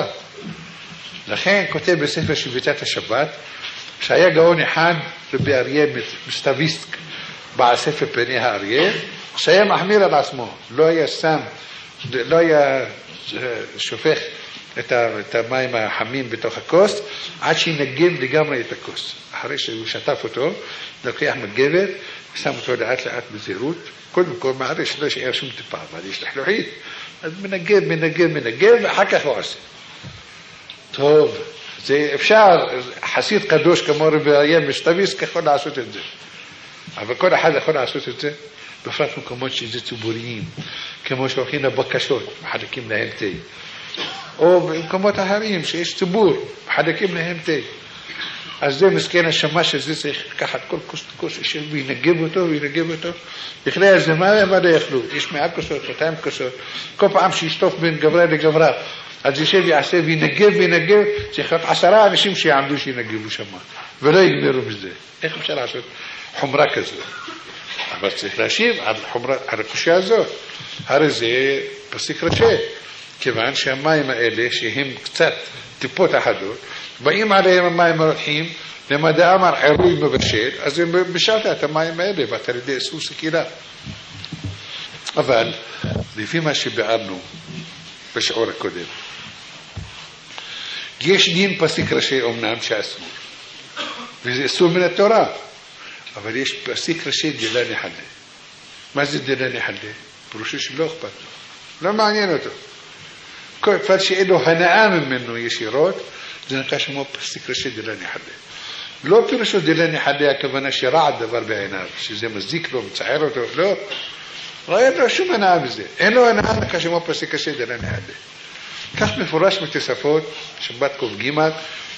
לכן כותב בספר שביתת השבת, שהיה גאון אחד רבי אריה מסטוויסק, בעל ספר פני האריה, שהיה מחמיר על עצמו, לא היה שופך את המים החמים בתוך הכוס, עד שינגב לגמרי את הכוס. אחרי שהוא שטף אותו, לוקח מגבת, שם אותו לאט לאט בזהירות, קודם כל מעלה שלא ישאר שום טיפה, אבל יש לחלוחית, אז מנגב, ואחר כך הוא עושה. טוב, זה אפשר, חסיד קדוש כמו רבי אריה מסטוויסק יכול לעשות את זה. אבל כל אחד יכול לעשות את זה, בפרט מקומות שזה ציבוריים, כמו שהולכים לבקשות, מחלקים להם תה. או במקומות אחרים שיש ציבור, מחלקים להם תה. אז זה מסכן השמש הזה צריך לקחת כל כוס וינגב אותו, יכלה על זה מה לא יכלו, יש 100 כוסות, 200 כוסות, כל פעם שישטוף בין גברה לגברה, אז ישב יעשה וינגב, צריך להיות 10 אנשים שיעמדו שינגבו שם, ולא יגמרו בזה. איך אפשר לעשות חומרה כזאת? אבל צריך להשיב על הקושיה הזאת. הרי זה פסיק ראשי, כיוון שהמים האלה שהם קצת טיפות אחדות, באים עליהם המים הרותחים, למדע אמר עירוי מבשל, אז הם בשלת את המים האלה, ואתה לידי אסור סקילה. אבל לפי מה שביארנו בשיעור הקודם, יש דין פסיק ראשי אומנם שאסור, וזה אסור מן התורה, אבל יש פסיק ראשי דילה נחלה. מה זה דילה נחלה? פירושו שלא אכפת לו, לא מעניין אותו. כל פעם שאין לו הנאה ממנו ישירות, זה נקרא שמו פסיק ראשי דילה נחלה. לא פירושו דילה נחלה, הכוונה שרע דבר בעיניו, שזה מזיק לו, מצער אותו, לא אין לו שום הנאה בזה. אין לו הנאה, נקרא שמו פסיק ראשי דילה נחלה. כך מפורש מתוספות, שבת קוף ג'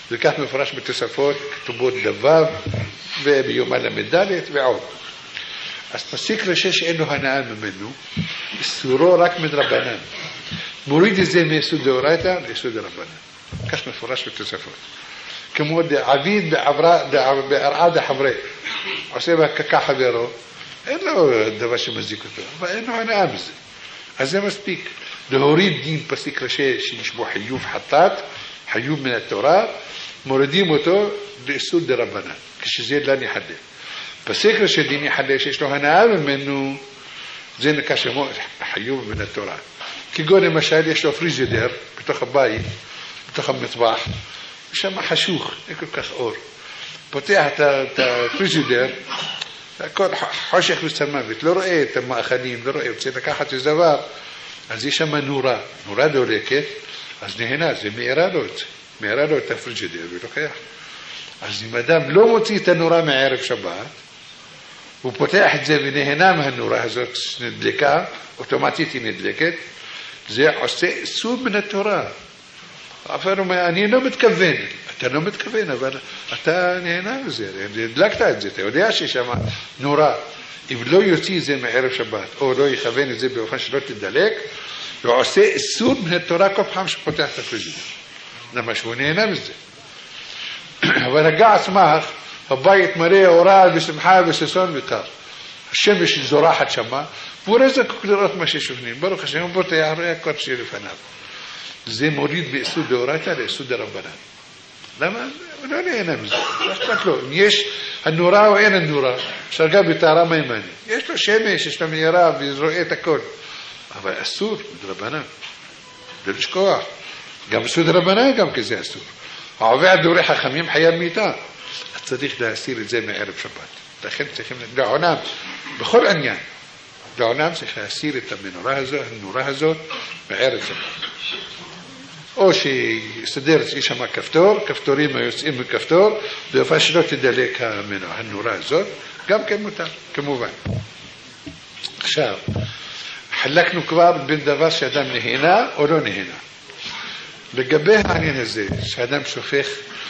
וכך מפורש בתוספות כתובות דבב וביום הל"ד ועוד. אז פסיק רשע שאין לו הנאה ממנו, איסורו רק מדרבנן. מוריד את זה מיסוד דאורייתא ליסוד דרבנן. כך מפורש בתוספות. כמו עביד בהרעה דחברי, עושה בהקקה חברו, אין לו דבר שמזיק אותו, אבל אין לו הנאה בזה. אז זה מספיק. להוריד דין פסיק רשע שיש בו חיוב חטאת, חיוב מן התורה, מורידים אותו ליסוד דרבנן, כשזה לא נחלה. פסיק רשע דין נחלה שיש לו הנאה ממנו, זה נקרא שמו חיוב מן התורה. כגון למשל יש לו פריזידר בתוך הבית, בתוך המטבח, ושם חשוך, אין כל כך אור. פותח את הפריזידר, הכל חושך וצמוות, לא רואה את המאכלים, לא רואה, רוצה לקחת איזה דבר, אז יש שם נורה, נורה דולקת, אז נהנה, זה מאירה לו את הפריג'ידר ולוקח. אז אם אדם לא מוציא את הנורה מערב שבת, הוא פותח את זה ונהנה מהנורה הזאת שנדלקה, אוטומטית היא נדלקת, זה עושה איסור מן התורה. אפילו אני לא מתכוון, אתה לא מתכוון, אבל אתה נהנה בזה, הדלקת את זה, אתה יודע שיש שם נורה. אם לא יוציא את זה מערב שבת, או לא יכוון את זה באופן שלא תדלק, הוא עושה איסור מן התורה כל פעם שפותח את הפריג'ידר. למה שהוא נהנה בזה. אבל הגע עצמך, הבית מראה אורה ושמחה וששון וקר. השמש זורחת שמה, והוא לא זקוק לראות מה ששופנים. ברוך השם, הוא פותח, רואה הכל שלפניו. זה מוריד באיסור דאורייתא לאיסור דרבנן. למה? הוא לא נהנה מזה. לא אכפת לו. אם יש הנורה או אין הנורה, אפשר גם בטהרה מימנית. יש לו שמש, יש לו מהירה, ורואה את הכל. אבל אסור בדרבנן. לא לשכוח. גם אסור דרבנן גם כזה אסור. העובד דברי חכמים חייב מיתה. אז צריך להסיר את זה מערב שבת. לכן צריכים, לעונם, בכל עניין, לעונם צריך להסיר את הנורה הזאת מערב שבת. או שיסדר, יש שם כפתור, כפתורים היוצאים מכפתור, באופן שלא תדלק הנורה הזאת, גם כן מותר, כמובן. עכשיו, חלקנו כבר בין דבר שאדם נהנה או לא נהנה. לגבי העניין הזה, שאדם שופך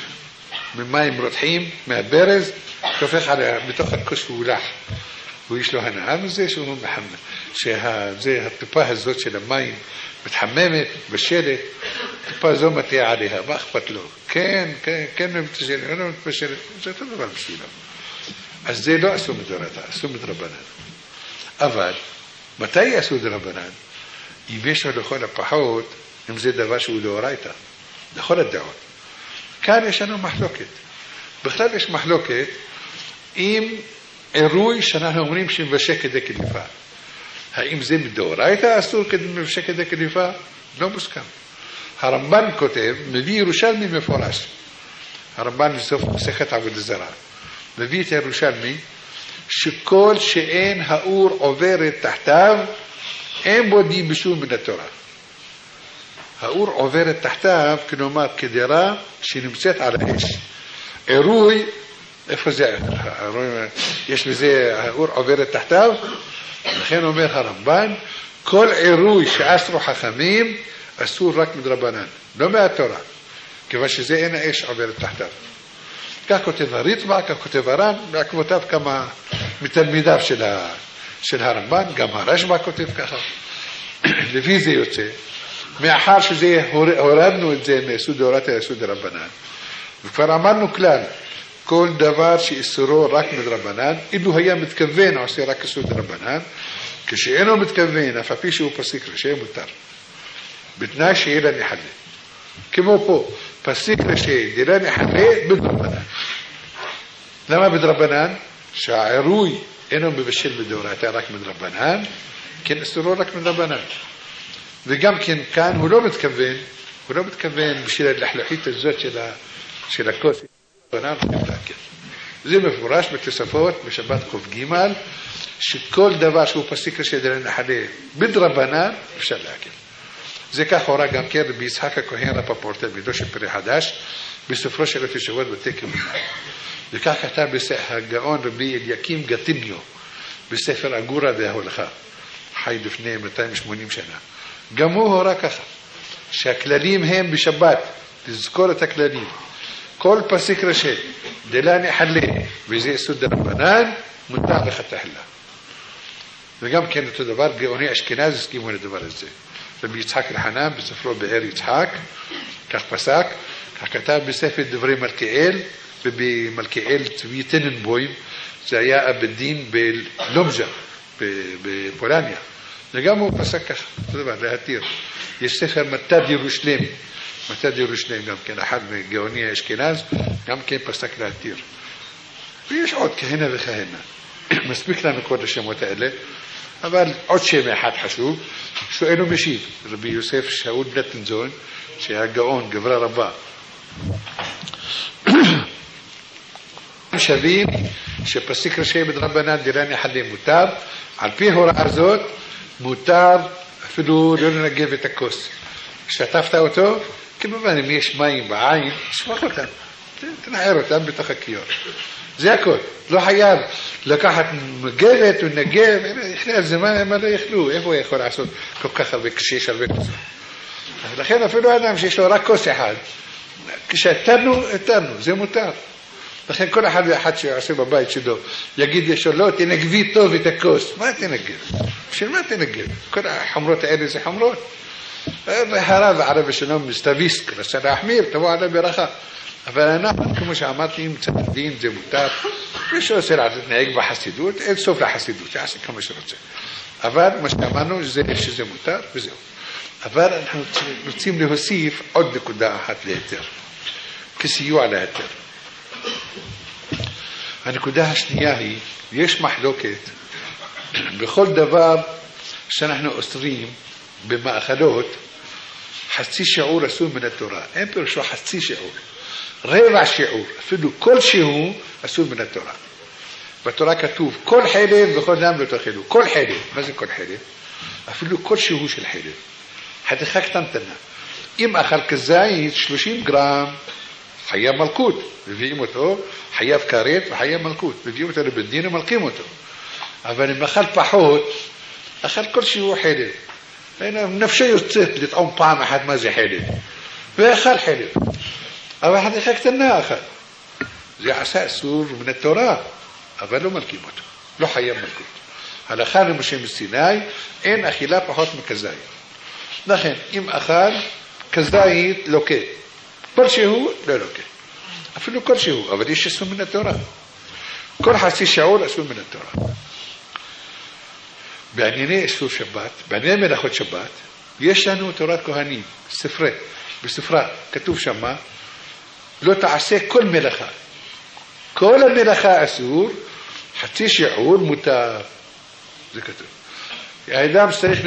ממים רותחים, מהברז, שופך בתוך הכוס והולח. ויש לו הנאה מזה שהוא מחמם. שהטיפה הזאת של המים מתחממת, בשלת, טיפה זו מטיעה עליה, מה אכפת לו? כן, מתבשלת, לא מתבשלת, זה אותו דבר בשבילו. אז זה לא אסור מדורייתא, אסור מדרבנן. אבל, מתי יעשו דרבנן? אם יש לו לכל הפחות, אם זה דבר שהוא דאורייתא, לכל הדעות. כאן יש לנו מחלוקת. בכלל יש מחלוקת עם עירוי שאנחנו אומרים שמבשל כדי קליפה. האם זה מדאורייתא אסור כדי מבשל כדי קליפה? לא מוסכם. הרמב"ן כותב, מביא ירושלמי מפורש. הרמב"ן בסוף מסכת עבודה זרה. מביא את ירושלמי, שכל שאין האור עוברת תחתיו, אין בו דין בשום מן התורה. האור עוברת תחתיו, כלומר כדירה שנמצאת על האש. עירוי, איפה זה? יש לזה, האור עוברת תחתיו, לכן אומר הרמב"ן, כל עירוי שאסרו חכמים, אסור רק מדרבנן, לא מהתורה, כיוון שזה אין האש עוברת תחתיו. כך כותב הריטב"א, כך כותב הר"ן, בעקבותיו כמה מתלמידיו של הרמב"ן, גם הרשב"א כותב ככה. לפי זה יוצא, מאחר שזה הורדנו את זה מיסוד דאורייתא ליסוד דרבנן, וכבר אמרנו כלל, כל דבר שאיסורו רק מדרבנן, אילו היה מתכוון עושה רק איסור דרבנן, כשאינו מתכוון, אף על פי שהוא פסיק רשע מותר. בתנאי שיהיה לה נחלה. כמו פה, פסיק רשע, דילה נחלה בדרבנן. למה בדרבנן? שהעירוי אינו מבשל בדאורייתא רק מדרבנן, כן איסורו רק מדרבנן. וגם כן כאן הוא לא מתכוון בשביל הלחלוחית הזאת של הכוס. זה מפורש בתוספות בשבת ק"ג, שכל דבר שהוא פסיק רשע דילה נחלה בדרבנן אפשר להקל. זה כך הורה גם כן רבי יצחק הכהן רפפורט, תלמידו של פרי חדש, בספרו של התשובות בתי כמונה. וכך כתב הגאון רבי אליקים גטיניו, בספר אגורה וההולכה, חי לפני 280 שנה. גם הוא הורה ככה, שהכללים הם בשבת, תזכור את הכללים. כל פסיק ראשי, דלני חלי, וזה יסוד דרבנן, מותר לך תחלה. וגם כן אותו דבר, גאוני אשכנז הסכימו לדבר הזה. רבי יצחק אלחנן, בספרו באר יצחק, כך פסק, כך כתב בספר דברי מלכיאל, ובמלכיאל צבי טננבוים, זה היה אבא דין בלומז'ה, בפולניה. וגם הוא פסק כך, אותו דבר, להתיר. יש ספר מתד ירושלים, מתד ירושלים גם כן, אחד מגאוני אשכנז, גם כן פסק להתיר. ויש עוד כהנה וכהנה. מספיק לנו כל השמות האלה, אבל עוד שם אחד חשוב, שואל ומשיב, רבי יוסף שאול בלטנזון, שהיה גאון, גברה רבה. שווים שפסיק ראשי מדרבנן דלני חלי מותר, על פי הוראה זאת, מותר אפילו לא לנגב את הכוס. שטפת אותו, כמובן אם יש מים בעין, תשפוך אותם, תנער אותם בתוך הכיור. זה הכל, לא חייב לקחת מגבת ונגב, יכלה על זה מה לא יכלו, איפה הוא יכול לעשות כל כך הרבה כשיש הרבה כוסות. לכן אפילו אדם שיש לו רק כוס אחד, כשהתרנו, זה מותר. לכן כל אחד ואחד שעושה בבית שלו, יגיד יש לו, לא, תנגבי טוב את הכוס. מה תנגב? בשביל מה תנגב? כל החומרות האלה זה חומרות. הרב הערב שלום מסתביסק, רצה להחמיר, תבוא עליו ברכה. אבל אנחנו, כמו שאמרתי, אם צריך דין זה מותר, מי שעושה להתנהג בחסידות, אין סוף לחסידות, יעשה כמה שרוצה. אבל מה שאמרנו שזה מותר וזהו. אבל אנחנו רוצים להוסיף עוד נקודה אחת להיתר, כסיוע להיתר. הנקודה השנייה היא, יש מחלוקת בכל דבר שאנחנו אוסרים במאכלות, חצי שיעור אסור מן התורה. אין פירושו חצי שיעור, רבע שיעור, אפילו כל שהוא אסור מן התורה. בתורה כתוב כל חלב וכל דם לא תאכלו. כל חלב, מה זה כל חלב? אפילו כל שהוא של חלב. חתיכה קטנטנה. אם אכל כזית 30 גרם, חייב מלכות, מביאים אותו, חייב כרת וחייב מלכות, מביאים אותו לבית דין ומלכים אותו. אבל אם אכל פחות, אכל כל שהוא חלב. נפשו יוצאת לטעום פעם אחת מה זה חלב. ואכל חלב. אבל חתיכה קטנה אכל. זה עשה אסור מן התורה, אבל לא מלכים אותו. לא חייב מלכות. הלכה למשה מסיני, אין אכילה פחות מכזית. לכן, אם אכל, כזית לוקה. כל שהוא לא לוקה. אפילו כל שהוא, אבל יש אסור מן התורה. כל חצי שיעור אסור מן התורה. בענייני איסור שבת, בענייני מלאכות שבת, יש לנו תורת כהנים, בספרה, כתוב שמה, לא תעשה כל מלאכה. כל המלאכה אסור, חצי שיעור מותר. זה כתוב. האדם צריך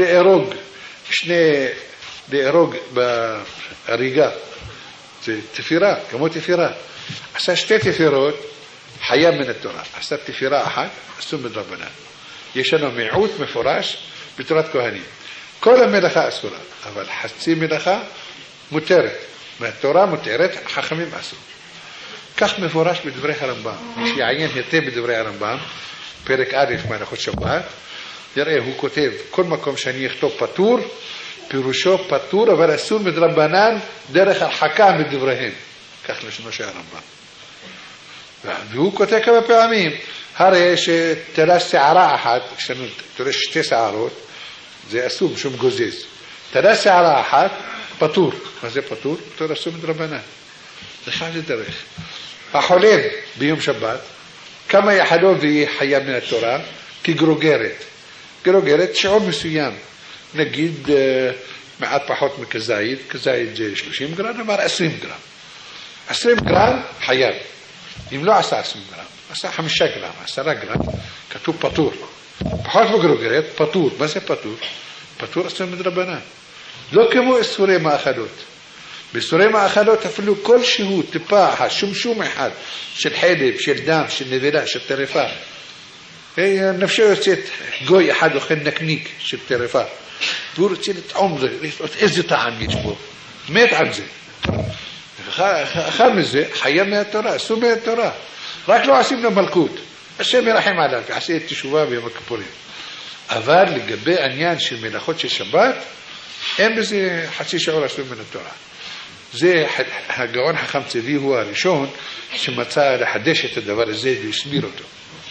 לארוג בהריגה. זה תפירה, כמו תפירה. עשה שתי תפירות, חייב מן התורה. עשה תפירה אחת, אסור מדרבנן. יש לנו מיעוט מפורש בתורת כהנים. כל המלאכה אסורה, אבל חצי מלאכה מותרת. מהתורה מותרת, חכמים אסור. כך מפורש בדברי הרמב"ם. מי שיעיין היטב בדברי הרמב"ם, פרק א' מהלכות שבת, יראה, הוא כותב, כל מקום שאני אכתוב פטור, פירושו פטור, אבל אסור מדרבנן דרך הרחקה מדבריהם. כך לשונו של הרמב"ם. והוא כותב כמה פעמים, הרי שתרש שערה אחת, כשאנו תרש שתי שערות, זה אסור משום גוזז. תרש שערה אחת, פטור. מה זה פטור? פטור אסור מדרבנן. זה חייב לדרך. החולב ביום שבת, כמה יחלו וחייב מן התורה? כגרוגרת. גרוגרת שיעור מסוים. נגיד מעט פחות מכזית, כזית זה 30 גרם, נאמר 20 גרם. 20 גרם חייב. אם לא עשה 20 גרם, עשה 5 גרם, 10 גרם, כתוב פטור. פחות מגרוגרת, פטור. מה זה פטור? פטור אסור מדרבנן. לא כמו איסורי מאכלות. באיסורי מאכלות אפילו כל שהוא, טיפה אחת, שום אחד, של חלב, של דם, של נבלה, של טרפה. נפשו יוצאת, גוי אחד אוכל נקניק של טרפה. והוא רוצה לטעום זה, איזה טעם יש בו. מת על זה. אחר מזה, חייב מהתורה, אסור מהתורה. רק לא עושים לו מלכות. השם ירחם עליו, יעשה את תשובה ביום הכיפורים. אבל לגבי עניין של מלאכות של שבת, אין בזה חצי שיעור אסור מן התורה. זה הגאון החכם צבי הוא הראשון שמצא לחדש את הדבר הזה והסביר אותו.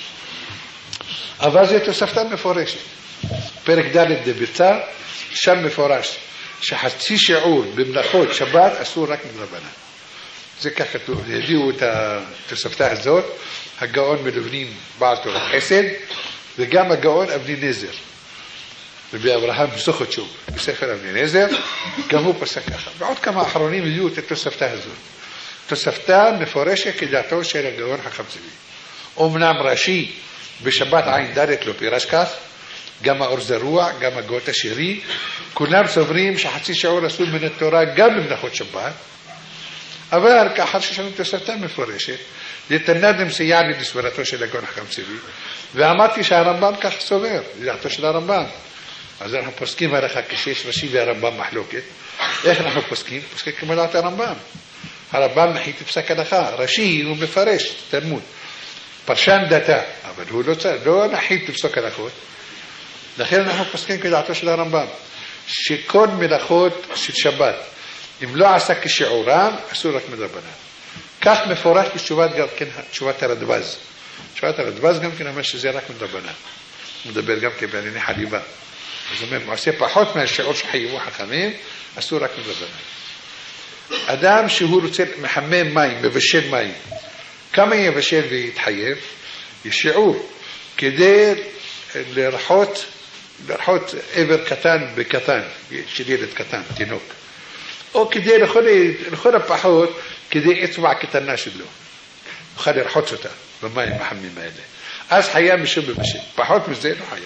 אבל זה תוספתא מפורשת. פרק ד' דביצה, שם מפורש שחצי שיעור במלאכות שבת אסור רק מדרבנן. זה כך כתוב, הביאו את התוספתא הזאת, הגאון מלובלין בעל תורת חסד, וגם הגאון אבני נזר. רבי אברהם בסוכות שוב, בספר אבני נזר, גם הוא פסק ככה. ועוד כמה אחרונים הביאו את התוספתא הזאת. תוספתא מפורשת כדעתו של הגאון החכם צבי. אומנם רש"י בשבת עין ד' לא פירש כך, גם האור זרוע, גם הגאות השירי, כולם סוברים שחצי שיעור אסור מן התורה גם במלאכות שבת, אבל כאחר ששנו תוספתא מפורשת, לתנדם סייע לי בסברתו של הגאון החכם צבי, ואמרתי שהרמב"ם כך סובר, לדעתו של הרמב"ם. אז אנחנו פוסקים הלכה כשיש רש"י והרמב"ם מחלוקת. איך אנחנו פוסקים? פוסקים כמו דעת הרמב"ם. הרמב"ם מחליט פסק הלכה, רש"י הוא מפרש, תלמוד. פרשן דתה, אבל הוא לא נחליט לפסוק הלכות. לכן אנחנו פוסקים כדעתו של הרמב"ם, שכל מלאכות של שבת, אם לא עשה כשיעורם, אסור רק מדרבנן. כך מפורש בתשובת גם כן, תשובת הרדב"ז. תשובת הרדב"ז גם כן אומר שזה רק מדרבנן. הוא מדבר גם כן בענייני חליבה. אז הוא אומר, הוא עושה פחות מהשיעור שחייבו חכמים, אסור רק מדרבנן. אדם שהוא רוצה מחמם מים, מבשל מים, כמה יבשל ויתחייב? יש שיעור, כדי לרחות עבר קטן בקטן, של ילד קטן, תינוק. או כדי לכל הפחות, כדי אצבע קטנה שלו. נוכל לרחוץ אותה במים החמים האלה. אז חייב משום בבשל. פחות מזה לא חייב.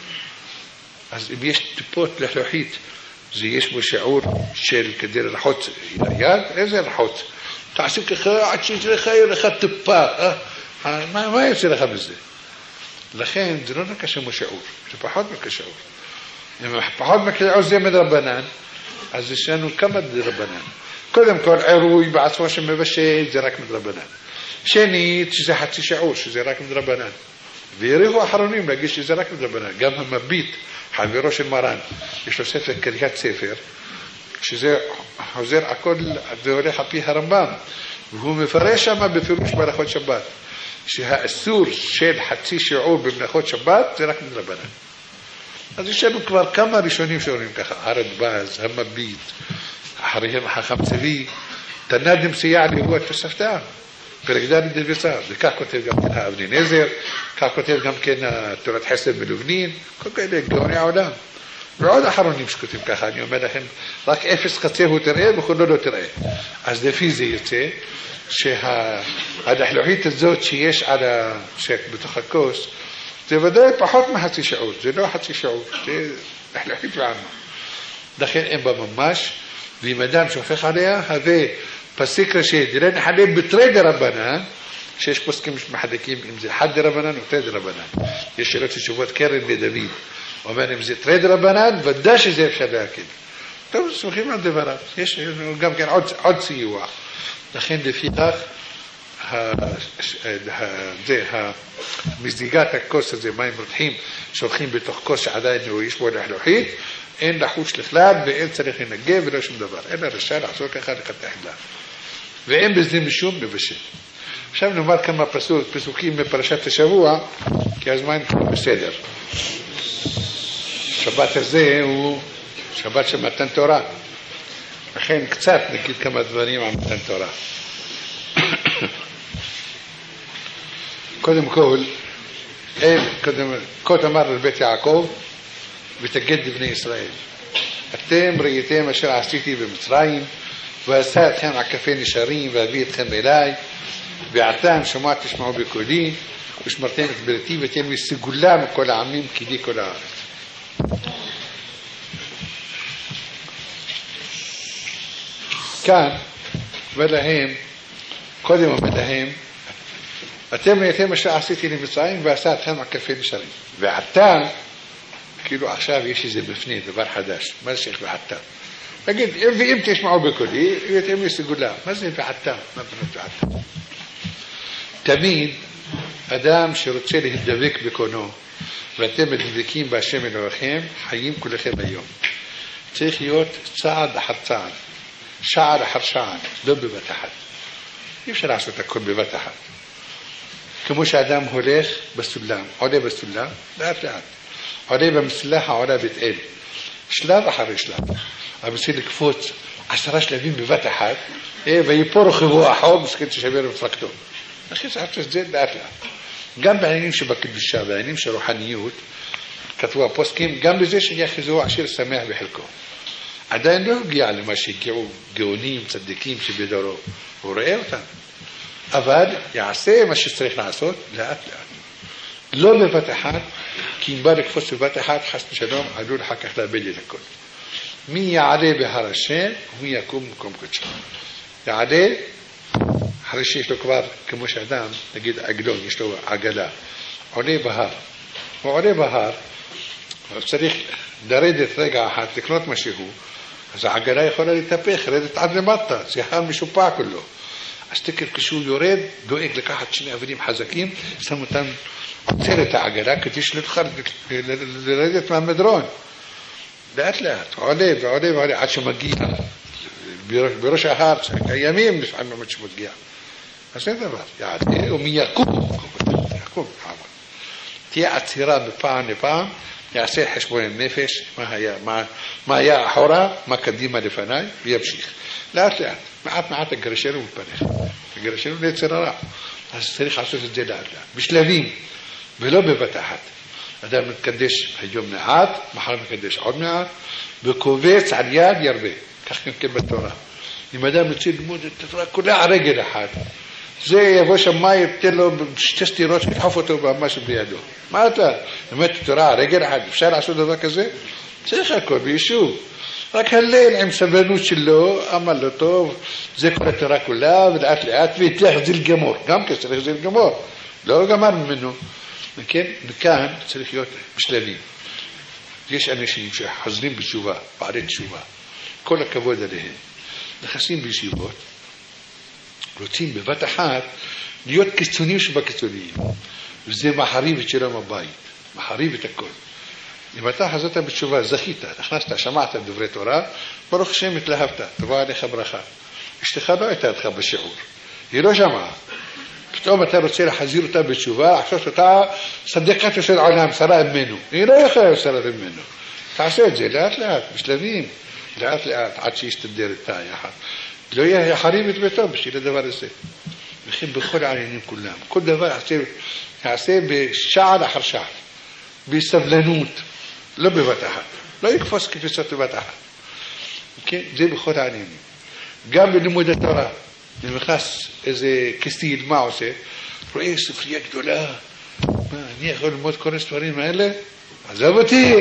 אז אם יש טיפות לחלוחית, זה יש בו שיעור של כדי לרחוץ ליד, איזה לרחוץ? תעשי ככה עד שיצריך לך טיפה. מה יוצא לך בזה? לכן זה לא נקשה שיעור, זה פחות מכשיעור. אם פחות מכשיעור זה מדרבנן, אז יש לנו כמה דרבנן. קודם כל עירוי בעצמו שמבשל זה רק מדרבנן. שנית שזה חצי שיעור, שזה רק מדרבנן. ויריחו אחרונים להגיד שזה רק מדרבנן. גם המביט, חברו של מרן, יש לו ספר, קריאת ספר, שזה חוזר הכל, זה הולך על פי הרמב"ם. והוא מפרש שם בפירוש בהלכות שבת. שהאסור של חצי שיעור במלאכות שבת זה רק מדרבנן. אז יש לנו כבר כמה ראשונים שאומרים ככה, הרדב"ז, המביט, אחריהם החכם צבי, תנדם סייע לי הוא התוספתא, פרק ד' דביצה, וכך כותב גם כן האבני נזר, כך כותב גם כן תורת חסד מלובלין, כל כאלה גאוני העולם. ועוד אחרונים שכותבים ככה, אני אומר לכם, רק אפס חצי הוא תראה וכולו לא תראה. אז לפי זה יוצא, שהדחלוחית הזאת שיש על השק בתוך הכוס, זה ודאי פחות מחצי שיעור, זה לא חצי שיעור, זה דחלוחית ועמה. לכן אין בה ממש, ואם אדם שהופך עליה, הווה פסיק ראשי, דלה נחלה בתרי דרבנן, שיש פוסקים שמחלקים אם זה חד דרבנן או תרי דרבנן. יש שאלות שתשובות קרן לדוד, אומר אם זה תרי דרבנן, ודאי שזה אפשר להקל. טוב, סמכים על דבריו, יש גם כן עוד סיוע. לכן לפי כך, מזיגת הכוס הזה, מים רותחים, שולחים בתוך כוס שעדיין יש בו לחלוחית, אין לחוש לכלל ואין צריך לנגב ולא שום דבר. אין הרשע לחזור ככה לחתך לה. ואין בזה משום מבשל. עכשיו נאמר כמה פסוקים מפרשת השבוע, כי הזמן כבר בסדר. שבת הזה הוא שבת של מתן תורה. לכן קצת נגיד כמה דברים על מתן תורה. קודם כל, כה אמר לבית יעקב, ותגיד לבני ישראל, אתם ראיתם אשר עשיתי במצרים, ועשה אתכם עקפי נשרים, ואביא אתכם אליי, ועתם שמוע תשמעו בקולי, ושמרתם את בריתי, ותהיה לי סגולה מכל העמים, כי לי כל הארץ. כאן, ולהם, קודם אומר להם, אתם ראיתם אשר עשיתי למצרים, ועשה אתכם עקפי נשרים. ועתם, כאילו עכשיו יש איזה בפני דבר חדש. מה זה שיש ועתה? תגיד, ואם תשמעו בקולי, יתאים לי סגולה. מה זה ועתה? מה בנות ועתה? תמיד אדם שרוצה להדבק בקונו, ואתם מדבקים בהשם אלוהיכם, חיים כולכם היום. צריך להיות צעד אחר צעד. شعر حرشان لو بבת אחת. אי אפשר לעשות הכל בבת אחת. כמו שאדם הולך בסולם, עולה בסולם, לאט לאט. עולה במסלח, עולה בית אל. שלב אחרי שלב. אבל צריך לקפוץ 10 שלבים בבת אחת, ויפור רכבו אחור, מסכן תשבר מפרקתו. לכן צריך לעשות את זה לאט לאט. גם בעניינים שבקדושה, בעניינים של רוחניות, כתבו הפוסקים, גם בזה שיחזו עשיר שמח בחלקו. עדיין לא הגיע למה שהגיעו גאונים, צדיקים שבדורו. הוא רואה אותם. אבל יעשה מה שצריך לעשות לאט לאט. לא בבת אחת, כי אם בא לקפוץ בבת אחת, חס ושלום, עלול אחר כך לאבד את הכל. מי יעלה בהר השם, הוא יקום במקום קודשו. יעלה, אחרי שיש לו כבר, כמו שאדם, נגיד עגלון, יש לו עגלה, עולה בהר. הוא עולה בהר, הוא צריך לרדת רגע אחת, לקנות משהו, אז העגלה יכולה להתהפך, לרדת עד למטה, זה הר משופע כולו. אז תקף כשהוא יורד, דואג לקחת 2 אבנים חזקים, שם אותם, עוצר את העגלה, כדי שלתוכל לרדת מהמדרון. לאט לאט, עולה ועולה ועולה, עד שמגיע בראש ההר, הימים לפעמים באמת שמגיע. אז זה דבר, יעלה, ומי יקום, תהיה עצירה בפעם לפעם, יעשה חשבון הנפש, מה היה אחורה, מה קדימה לפניי, וימשיך. לאט לאט, מעט מעט הגרשנו מפניך, הגרשנו ליצר הרע. אז צריך לעשות את זה לאט לאט, בשלבים, ולא בבת אחת. אדם מקדש היום מעט, מחר מקדש עוד מעט, וקובץ על יד ירבה. כך גם כן בתורה. אם אדם יוצא ללמוד את התורה כולה על רגל אחת, זה יבוא שמאי, יתן לו 2 סטירות, ידחוף אותו במשהו בידו. מה אתה? באמת תורה על רגל אחת, אפשר לעשות דבר כזה? צריך הכל ביישוב. רק הליל עם סבלנות שלו, אמר לו טוב, זה כל התורה כולה, ולאט לאט, והצליח את זה לגמור. גם כן צריך את זה לגמור. לא גמר ממנו. וכאן צריך להיות בשלבים. יש אנשים שחוזרים בתשובה, בעלי תשובה. כל הכבוד עליהם. נכנסים בישיבות, רוצים בבת אחת להיות קיצוניים שבקיצוניים. וזה מחריב את שלום הבית. מחריב את הכל. אם אתה חזרת בתשובה, זכית, נכנסת, שמעת דברי תורה, ברוך השם התלהבת, תבוא עליך ברכה. אשתך לא הייתה איתך בשיעור. היא לא שמעה. פתאום אתה רוצה להחזיר אותה בתשובה, עכשיו אותה סדקת של עולם, שרה ממנו. היא לא יכולה שרה ממנו. תעשה את זה לאט לאט, בשלבים, לאט לאט, עד שיסתדר איתה יחד. לא יחריב את ביתו בשביל הדבר הזה. וכן בכל העניינים כולם. כל דבר יעשה בשעה אחר שעה. בסבלנות, לא בבת אחת. לא יקפוץ כפיסות בבת אחת. זה בכל העניינים. גם בלימוד התורה. נכנס איזה כסיל, מה עושה? רואה ספרייה גדולה. מה, אני יכול ללמוד כל הספרים האלה? עזוב אותי.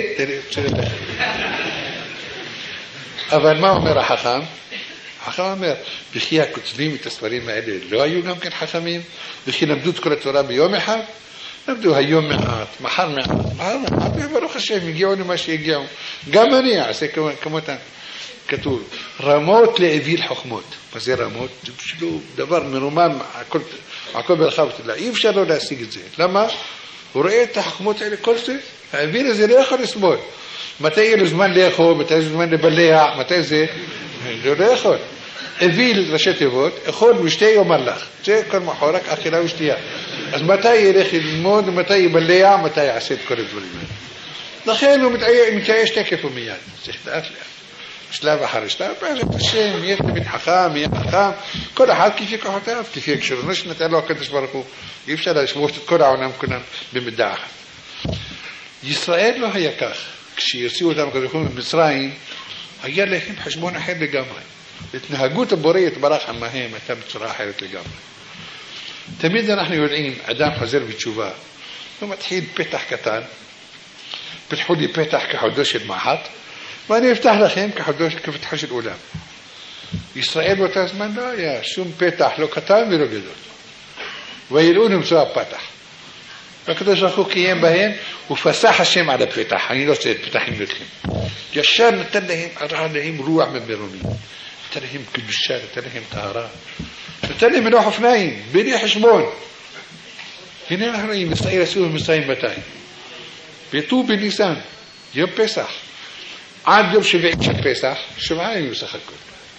אבל מה אומר החכם? החכם אומר, וכי הכותבים את הספרים האלה לא היו גם כן חכמים? וכי למדו את כל התורה ביום אחד? למדו היום מעט, מחר מעט, וברוך השם, הגיעו למה שהגיעו. גם אני אעשה כמותם. כתוב, רמות לאוויל חוכמות. מה זה רמות? זה פשוט דבר מרומם, הכל ברכה ותלה. אי אפשר לא להשיג את זה. למה? הוא רואה את החוכמות האלה, כל זה. האוויל הזה לא יכול לסבול. מתי יהיה לו זמן לאכול, מתי יהיה לו זמן לבלע, מתי זה? לא יכול. אוויל ראשי תיבות, אכול ושתי יאמר לך. זה כל מחור, רק אכילה ושתייה. אז מתי ילך ללמוד, מתי יבלע, מתי יעשה את כל הדברים האלה. לכן הוא מתייאש תקף ומיד. צריך לאט לאט. שלב אחרי שלב, בעזרת השם, יהיה תמיד חכם, יהיה חכם, כל אחד כפי כוחותיו, כפי הקשרונו שנתן לו הקדוש ברוך הוא. אי אפשר לשמות את כל העולם כולם במידה אחת. ישראל לא היה כך. כשירצו אותם הקדוש ברוך הוא במצרים, היה להם חשבון אחר לגמרי. התנהגות הבורא יתברך עמהם הייתה בצורה אחרת לגמרי. תמיד אנחנו יודעים, אדם חוזר בתשובה, הוא מתחיל פתח קטן, פתחו לי פתח כחודו של מחט, ואני אפתח לכם כפתחו של אולם. ישראל באותה זמן לא היה שום פתח, לא קטן ולא גדול. וילאו למצוא הפתח. והקדוש ברוך הוא קיים בהם, ופסח השם על הפתח. אני לא רוצה את פתחים לכם. ישר נתן להם, הראה להם רוח ממרומי. נתן להם קדושה, נתן להם טהרה. נתן להם מנוח אופניים, בלי חשבון. הנה אנחנו רואים, ישראל עשו במצרים מתי. ויתו בניסן, יום פסח. עד יום 70 של פסח, 7 ימים בסך הכל.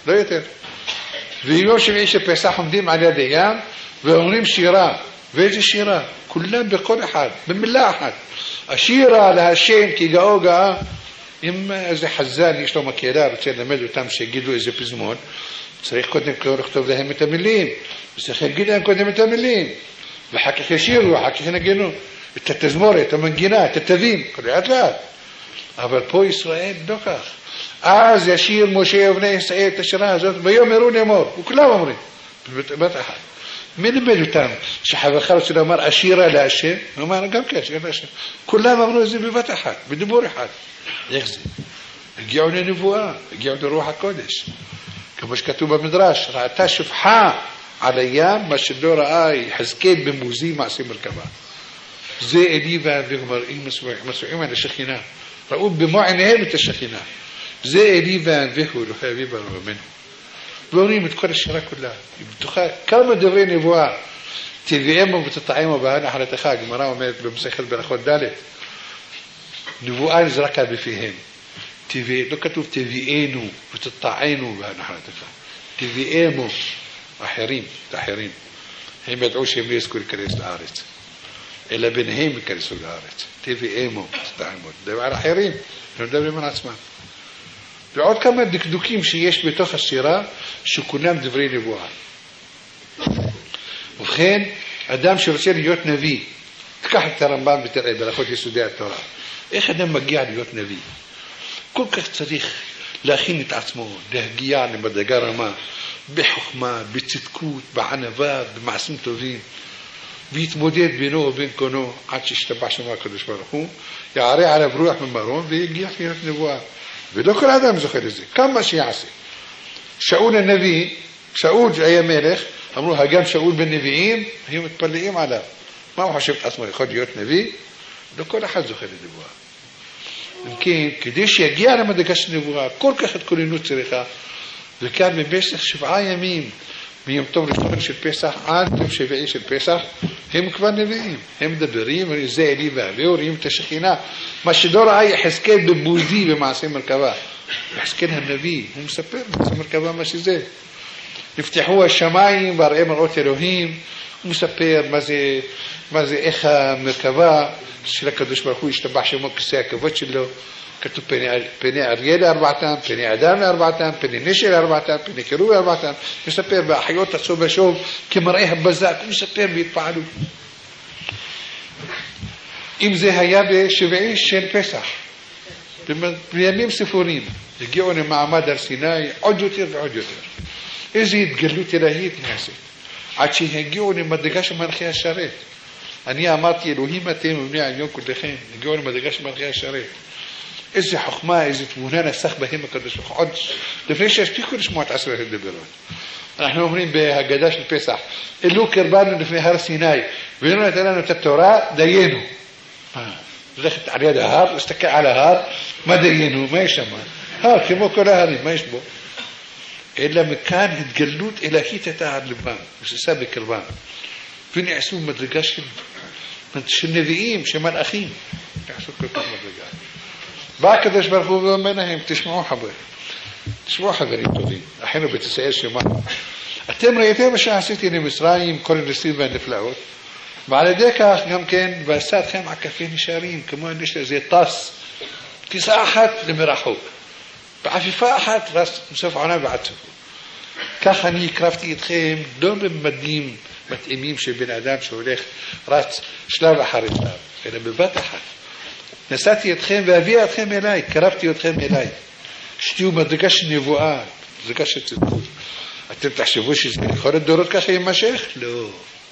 לא יותר. ויום שביעי של פסח עומדים על יד הים ואומרים שירה. ואיזה שירה? כולם בכל אחד, במילה אחת. השירה להשם כי גאו גאה. אם איזה חזן יש לו מקהלה, רוצה ללמד אותם שיגידו איזה פזמון, צריך קודם כל לכתוב להם את המילים. צריך להגיד להם קודם את המילים. ואחר כך ישירו, אחר כך ינגנו. את התזמורת, את המנגינה, את התווים, כל לאט לאט. אבל פה ישראל לא כך. אז ישיר משה ובני ישראל את השירה הזאת, ויאמרו לאמור, וכולם אומרים, בבת אחת. מי לימד אותם שחברך רוצה לומר אשירה להשם? הוא אמר גם כן, אשירה להשם. כולם אמרו את זה בבת אחת, בדיבור אחד. איך זה? הגיעו לנבואה, הגיעו לרוח הקודש. כמו שכתוב במדרש, ראתה שפחה על הים, מה שלא ראה יחזקאל במוזי מעשי מרכבה. זה אלי ואביהו מראים מסועים על השכינה. ראו במו עיניהם את השכינה. זה אלי ואביהו אלוהי אבי ברבנו. ואומרים את כל השירה כולה. היא בתוכה כמה דברי נבואה. תביאמו ותטעמו בהנחלתך. הגמרא אומרת במסכת ברכות ד'. נבואה נזרקה בפיהם. לא כתוב תביאנו ותטענו בהנחלתך. תביאמו. אחרים. הם ידעו שהם לא יזכו להיכנס לארץ. אלא ביניהם ייכנסו לארץ. תביאמו, תטעמו. דבר על אחרים. הם מדברים על עצמם. ועוד כמה דקדוקים שיש בתוך השירה שכולם דברי נבואה. ובכן, אדם שרוצה להיות נביא, תקח את הרמב"ם ותראה בהלכות יסודי התורה. איך אדם מגיע להיות נביא? כל כך צריך להכין את עצמו, להגיע למדרגה רמה, בחוכמה, בצדקות, בענווה, במעשים טובים, ויתמודד בינו ובין קונו עד שישתבח שמו הקדוש ברוך הוא, יערה עליו רוח ממרום ויגיע להיות נבואה. ולא כל אדם זוכה לזה, כמה שיעשה. שאול הנביא, שאול היה מלך, אמרו, הגם שאול בן נביאים, היו מתפלאים עליו. מה הוא חושב את עצמו, יכול להיות נביא? לא כל אחד זוכה לנבואה. אם כן, כדי שיגיע למדרגה של נבואה, כל כך התכוננות צריכה, וכאן במשך 7 ימים, מיום טוב ראשון של פסח עד יום שביעי של פסח, הם כבר נביאים. הם מדברים, זה אלי ואביהו, רואים את השכינה. מה שלא ראה יחזקאל בבוזי במעשה מרכבה. יחזקאל הנביא, הוא מספר במעשה מרכבה מה שזה. נפתחו השמיים והראה מראות אלוהים, הוא מספר מה זה איך המרכבה של הקדוש ברוך הוא ישתבח שמו כיסא הכבוד שלו. כתוב פני אריה לארבעתם, פני אדם לארבעתם, פני נשר לארבעתם, פני קירוב לארבעתם. מספר באחיות עצוב ושוב כמראה הבזק, הוא מספר והתפעלו. אם זה היה בשביעי של פסח, בימים ספורים, הגיעו למעמד הר סיני עוד יותר ועוד יותר. איזו התגלות אלוהית נעשית. עד שהגיעו למדרגה של מלכי השרת. אני אמרתי, אלוהים אתם ובני העליון כולכם, הגיעו למדרגה של מלכי השרת. איזה חוכמה, איזה תמונה נסח בהם הקדוש ברוך הוא. עוד לפני שהספיקו לשמוע את 10 הדברות. אנחנו אומרים בהגדה של פסח, אלו קרבנו לפני הר סיני, ולא נתן לנו את התורה, דיינו. ללכת על יד ההר, להסתכל על ההר, מה דיינו, מה יש שם? כמו כל ההרים, מה יש בו? אלא מכאן התגלות אלהית הייתה על לבם, ושסה בקרבם. ונעשו מדרגה של נביאים, של מלאכים. נעשו כל כך מדרגה. בא הקדוש ברוך הוא ואומר להם, תשמעו חברים טובים, אחינו בית ישראל שמענו. אתם ראיתם מה שעשיתי למצרים, כל הניסים והנפלאות, ועל ידי כך גם כן, ועשה אתכם עקפי נשארים, כמו יש לזה טיסה אחת למרחוק, בעפיפה אחת, בסוף העונה ועד סופו. כך אני הקרבתי אתכם, לא במדים מתאימים של בן אדם שהולך, רץ שלב אחרי שלב, אלא בבת אחת. נסעתי אתכם והביאה אתכם אליי, קרבתי אתכם אליי. שתהיו מדרגה של נבואה, מדרגה של צדקות. אתם תחשבו שזה לכל הדורות ככה יימשך? לא.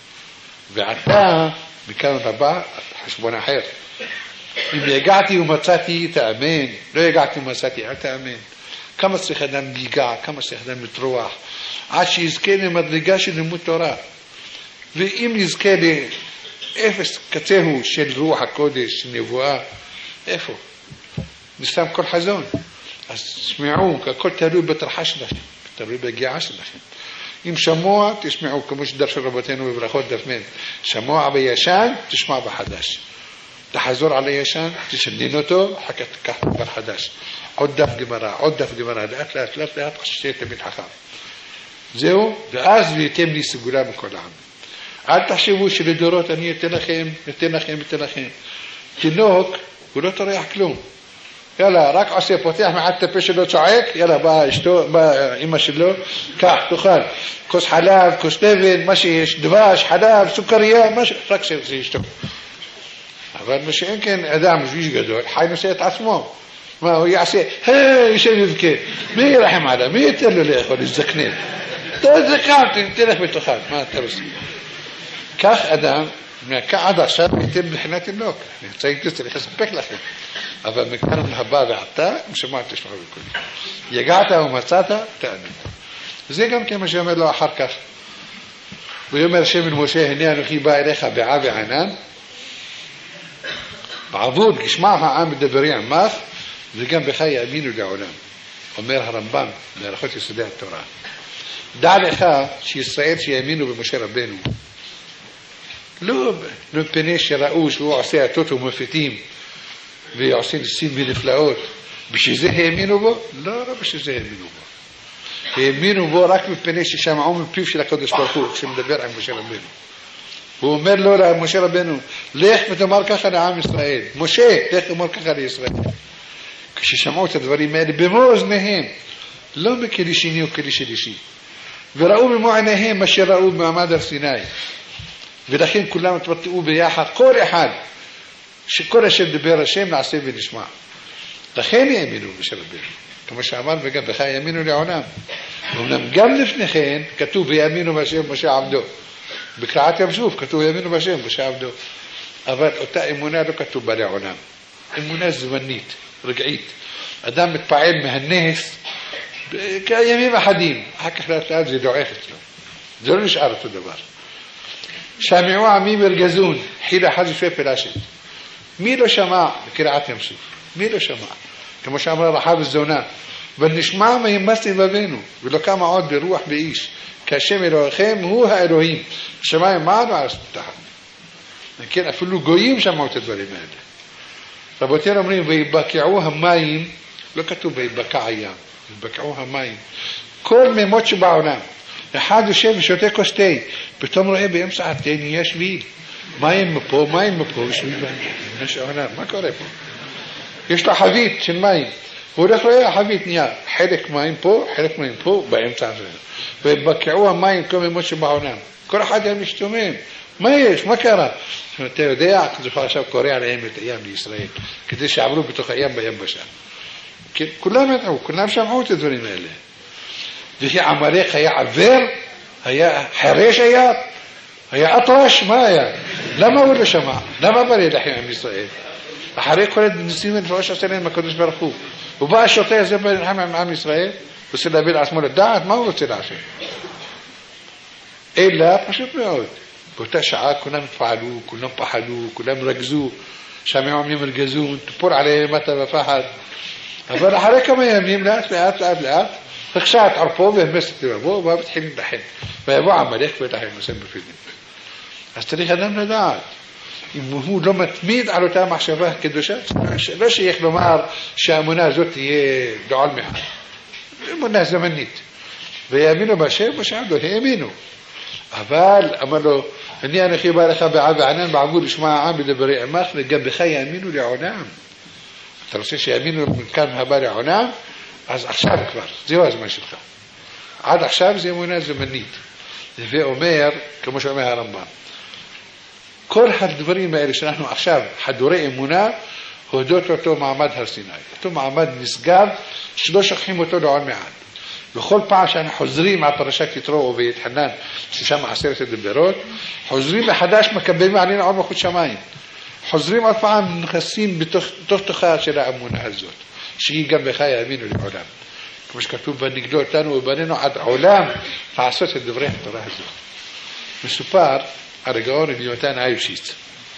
ועתה, מכאן הבא, חשבון אחר. אם הגעתי ומצאתי, תאמן. לא הגעתי ומצאתי, אל תאמן. כמה צריך אדם להיגע, כמה צריך אדם לטרוח, עד שיזכה למדרגה של לימוד תורה. ואם יזכה לאפס קצהו של רוח הקודש, של נבואה, איפה? נסתם כל חזון. אז תשמעו, הכל תלוי בטרחה שלכם, תלוי בהגיעה שלכם. אם שמוע, תשמעו, כמו שדרשו רבותינו בברכות דף מ', שמוע בישן, תשמע בחדש. תחזור על הישן, תשנן אותו, אחר כך תקח דבר חדש. עוד דף גמרא, לאט לאט שתהיה תמיד חכם. זהו, ואז וייתם לי סגולה מכל העם. אל תחשבו שלדורות אני אתן לכם. תינוק, הוא לא טורח כלום. יאללה, רק עושה, פותח מעט את הפה שלו, צועק, יאללה, בא אשתו, בא אמא שלו, קח, תאכל. כוס חלב, כוס לבן, מה שיש, דבש, חלב, סוכריה, רק שישתו. אבל מה שאין כן אדם שביש גדול, חי נושא את עצמו. מה הוא יעשה? ישב יבכה. מי ירחם עליו? מי ייתן לו לאכול? יזדקנן. תלך ותאכל. מה אתה עושה? כך אדם, עד עכשיו ייתן מבחינת תינוק. צריך לספק לכם. אבל מכאן הבא ועתה, שמעת תשמעו בקולי. יגעת ומצאת, תאמין. זה גם כמה שאומר לו אחר כך. ויאמר השם אל משה, הנה אנוכי בא אליך בעב וענן, בעבוד ישמע העם בדברי עמך, וגם בך יאמינו לעולם. אומר הרמב"ם בהלכות יסודי התורה. דע לך שישראל שיאמינו במשה רבנו, לא מפני שראו שהוא עושה עתות ומופתים, ועושה ניסים ונפלאות, בשביל זה האמינו בו? לא בשביל זה האמינו בו. האמינו בו רק מפני ששמעו מפיו של הקדוש ברוך הוא, כשמדבר על משה רבנו. הוא אומר לו למשה רבנו, לך ותאמר ככה לעם ישראל. משה, לך תאמר ככה לישראל. כששמעו את הדברים האלה במו אוזניהם, לא בכלי שני או כלי שלישי, וראו במו עיניהם מה שראו במעמד הר סיני, ולכן כולם התבטאו ביחד, כל אחד, שכל אשר דיבר השם נעשה ונשמע. לכן יאמינו משה רבנו, כמו שאמר, וגם בך יאמינו לעולם. ואומנם גם לפני כן כתוב ויאמינו בהשם משה עבדו. בקריאת ים סוף כתוב יאמינו בהשם משה עבדו. אבל אותה אמונה לא כתוב בה לעולם. אמונה זמנית, רגעית. אדם מתפעל מהנס כימים אחדים, אחר כך לאט זה דועך אצלו. זה לא נשאר אותו דבר. שמעו עמים ארגזון, חילה חזופי פלשת. מי לא שמע בקריאת ים סוף? מי לא שמע? כמו שאמר רחב הזונה, ונשמע מהימסתם בבינו, ולא כמה עוד ברוח באיש, כשם אלוהיכם הוא האלוהים. שמיים מענו על תחת. כן, אפילו גויים שמעו את הדברים האלה. רבותינו אומרים, ויבקעו המים, לא כתוב ויבקע הים, ויבקעו המים. כל מימות שבעולם, אחד יושב ושותה כוס תה, פתאום רואה באמצע התה נהיה שביל. מים מפה, שביל בים. מה קורה פה? יש לו חבית של מים. הוא הולך רואה, החבית נהיה חלק מים פה, באמצע הזה. ויבקעו המים כל מימות שבעולם. כל אחד היה משתומם. מה יש? מה קרה? אתה יודע, כזוכה עכשיו קורא עליהם את הים לישראל, כדי שעברו בתוך הים ביבשה. כולם ידעו, כולם שמעו את הדברים האלה. ועמלק היה עבר, היה חרש היה אטרש, מה היה? למה הוא לא שמע? למה בא להילחם עם ישראל? אחרי כל הניסים ונפלאות שעשה להם הקדוש ברוך הוא. הוא בא השוטה הזה להילחם עם עם ישראל, רוצה להביא לעצמו לדעת, מה הוא רוצה לעשות? אלא פשוט מאוד. באותה שעה כולם התפעלו, כולם פחדו, כולם רגזו, שמעו עמים רגזו, תפור עליהם מטה ופחד. אבל אחרי כמה ימים, לאט, רקשה את ערפו והמסת לבבו, ובתחיל לדחן. ויבוא עמלק ולחם מסם בפילים. אז צריך אדם לדעת. אם הוא לא מתמיד על אותה מחשבה קדושה, לא שייך לומר שהאמונה הזאת תהיה דועל מחד. אמונה זמנית. ויאמינו בשם, ושעבדו, האמינו. אבל אמר לו, אני אנכי בא לך בעב וענן, בעבור לשמוע העם בדברי עמך, וגם בך יאמינו לעולם. אתה רוצה שיאמינו מכאן הבא לעולם? אז עכשיו כבר, זהו הזמן שלך. עד עכשיו זה אמונה זמנית. זה אומר, כמו שאומר הרמב"ם, כל הדברים האלה שאנחנו עכשיו חדורי אמונה, הודות לאותו מעמד הר סיני. אותו מעמד נסגר, שלא שוכחים אותו לעולם מעט. בכל פעם שאנחנו חוזרים על פרשת יתרו ויתחנן, ששם 10 הדברות, חוזרים מחדש, מקבלים עלינו עוד מלכות שמיים. חוזרים עוד פעם, נכנסים בתוך תוכה של האמונה הזאת, שהיא גם בך יאמינו לעולם. כמו שכתוב בנגדו אותנו ובנינו עד עולם, לעשות את דברי התורה הזאת. מסופר על הגאון רבי יונתן אייבשיץ.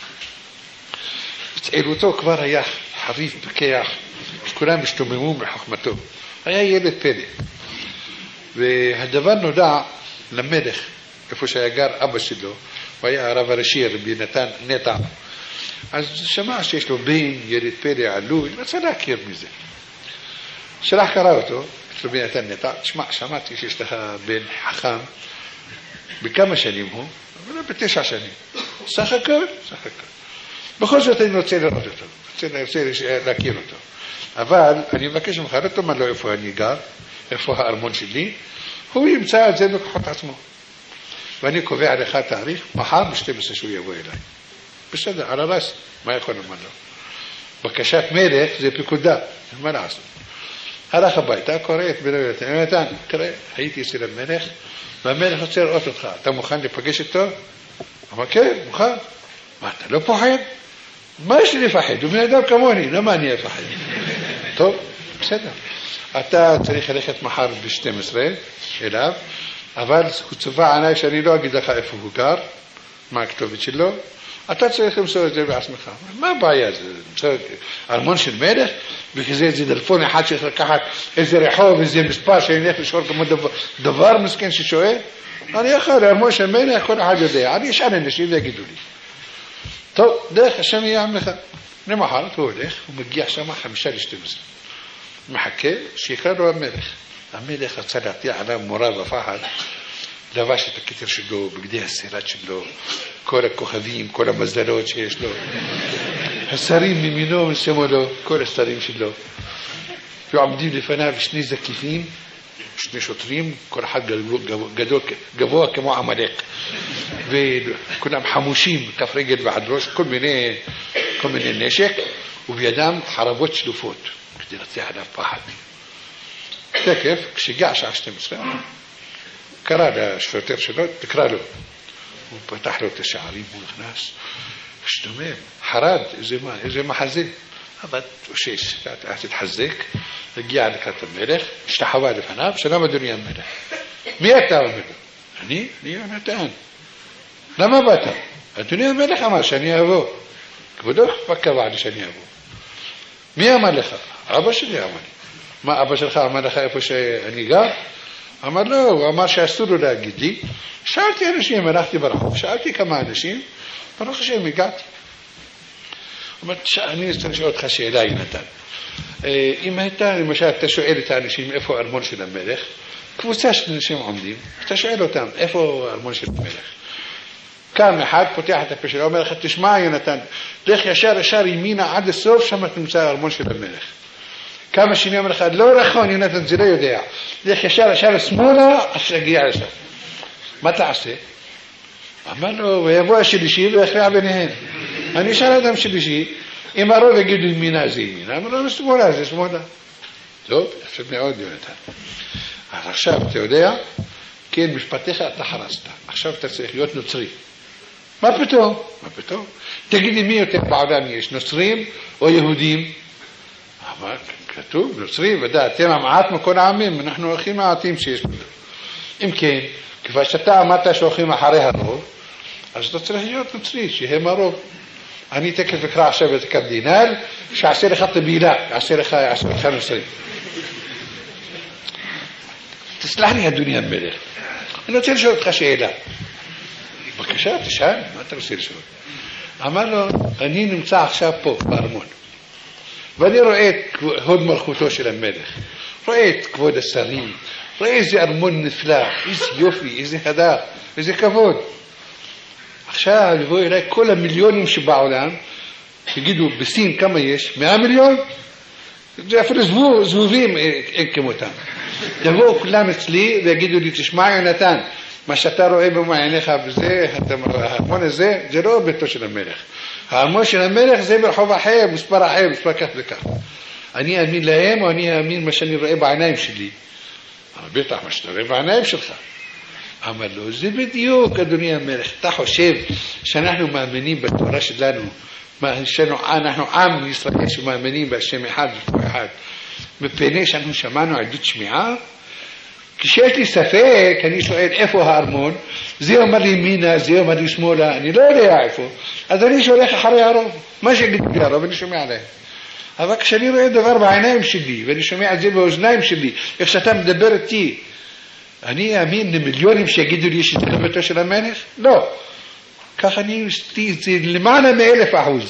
צעירותו כבר היה חריף פקח, שכולם השתוממו בחוכמתו. היה ילד פלא. והדבר נודע למלך, איפה שהיה גר אבא שלו, הוא היה הרב הראשי, רבי נטע. אז שמע שיש לו בן, ילד פלא עלוי, רצה להכיר מזה. שלח קרא אותו, אצלו בנתן נטע, תשמע, שמעתי שיש לך בן חכם, בכמה שנים הוא? אבל ב9 שנים. סך הכל. בכל זאת אני רוצה לראות אותו, רוצה להכיר אותו. אבל אני מבקש ממך, לא תאמר לו איפה אני גר, איפה הארמון שלי, הוא ימצא את זה בכוחות עצמו. ואני קובע לך תאריך, מחר ב-12 שהוא יבוא אליי. בסדר, על הרס, מה יכול לומר לו? בקשת מלך זה פקודה, מה לעשות? הלך הביתה, קורא את בנו יונתן, תראה, הייתי אצל המלך, והמלך רוצה לראות אותך, אתה מוכן לפגש איתו? אמר, כן, מוכן. מה, אתה לא פוחד? מה יש לי לפחד? הוא בן אדם כמוני, למה אני אפחד? טוב, בסדר. אתה צריך ללכת מחר ב-12 אליו, אבל הוא צובע עליי שאני לא אגיד לך איפה הוא גר, מה הכתובת שלו, אתה צריך למסור את זה בעצמך. מה הבעיה? זה ארמון של מלך, וכזה איזה דלפון אחד צריך לקחת איזה רחוב, איזה מספר שאני הולך לשאול כמו דבר מסכן ששואל. אני יכול, ארמון של מלך, כל אחד יודע. אני אשאל אנשים ויגידו לי. טוב, דרך השם יהיה עמך. למחרת הוא הולך, הוא מגיע שם 5:55. מחכה שיקרא לו המלך. המלך רצה להטיע עליו מורה ופחד, לבש את הכתר שלו, בגדי הסירת שלו, כל הכוכבים, כל המזלות שיש לו, השרים מימינו ומשמאלו, כל השרים שלו, ועומדים לפניו 2 זקיפים, 2 שוטרים, כל אחד גבוה כמו עמלק, וכולם חמושים, כף רגל ועד ראש, כל מיני נשק, ובידם חרבות שלופות, כדי להציע עליו פחד. תקף, כשהגיע שעה 12, קרא לשוטר שלו, תקרא לו. הוא פתח לו את השערים, הוא נכנס, השתומם, חרד, איזה מחזה. אבל שיש, תתחזק, הגיע לקראת המלך, השתחווה לפניו, שלום אדוני המלך. מי אתה המלך? אני יונתן. למה באת? אדוני המלך אמר שאני אבוא. כבודו קבע לי שאני אבוא. מי אמר לך? אבא שלי אמר לי. מה אבא שלך אמר לך איפה שאני גר? אמר לא, הוא אמר שאסור לו להגיד לי. שאלתי אנשים, הלכתי ברחוב, שאלתי כמה אנשים, ברוך השם הגעתי. אני רוצה לשאול אותך שאלה, יונתן. אם הייתה, למשל, אתה שואל את האנשים איפה הארמון של המלך, קבוצה של אנשים עומדים, אתה שואל אותם איפה הארמון של המלך. קם אחד, פותח את הפה שלו, אומר לך, תשמע יונתן, לך ישר ימינה עד הסוף, שם תמצא הארמון של המלך. כמה שני אומר לך, לא נכון יונתן, זה לא יודע. לך ישר שמאלה, אז תגיע לסוף. מה תעשה? אמר לו, ויבוא השלישי ויכריע ביניהם. אני אשאל אדם שלישי, אם הרוב יגידו ימינה זה ימינה, אמר לו, שמאלה זה שמאלה. טוב, יפה מאוד יונתן. אז עכשיו אתה יודע, כן, משפטיך אתה חרסת. עכשיו אתה צריך להיות נוצרי. מה פתאום? תגידי מי יותר בעולם יש, נוצרים או יהודים? אמר, כתוב, נוצרים, ודאי, אתם המעט מכל העמים, אנחנו הכי מעטים שיש בזה. אם כן, כיוון שאתה אמרת שהולכים אחרי הרוב, אז אתה צריך להיות נוצרי, שהם הרוב. אני תכף אקרא עכשיו את הקרדינל, שעשה לך טבילה, יעשה לך נוצרי. תסלח לי, אדוני המלך. אני רוצה לשאול אותך שאלה. בבקשה, תשאל, מה אתה רוצה לשאול? אמר לו, אני נמצא עכשיו פה, בארמון. ואני רואה את הוד מלכותו של המלך. רואה את כבוד השרים. רואה איזה ארמון נפלא, איזה יופי, איזה הדר, איזה כבוד. עכשיו יבואו אליי כל המיליונים שבעולם, תגידו, בסין כמה יש? 100 מיליון? זה אפילו זבובים אין כמותם. יבואו כולם אצלי ויגידו לי, תשמע יונתן, מה שאתה רואה במעייניך בזה, הארמון הזה, זה לא ביתו של המלך. הארמון של המלך זה ברחוב אחר, מספר אחר, מספר כך וכך. אני אאמין להם או אני אאמין מה שאני רואה בעיניים שלי? אבל בטח מה שאתה רואה בעיניים שלך. אמר לו, זה בדיוק אדוני המלך. אתה חושב שאנחנו מאמינים בתורה שלנו, אנחנו עם ישראל שמאמינים בהשם אחד ותורה אחד, מפני שאנחנו שמענו עדות שמיעה? כשיש לי ספק, אני שואל איפה הארמון, זה אומר לי ימינה, זה אומר לי שמאלה, אני לא יודע איפה, אז אני שולח אחרי הרוב, מה שיגידו לי הרוב, אני שומע עליהם. אבל כשאני רואה דבר בעיניים שלי, ואני שומע את זה באוזניים שלי, איך שאתה מדבר איתי, אני אאמין למיליונים שיגידו לי שזה לא ביתו של המלך? לא. כך אני אשתי את זה למעלה מ1,000%.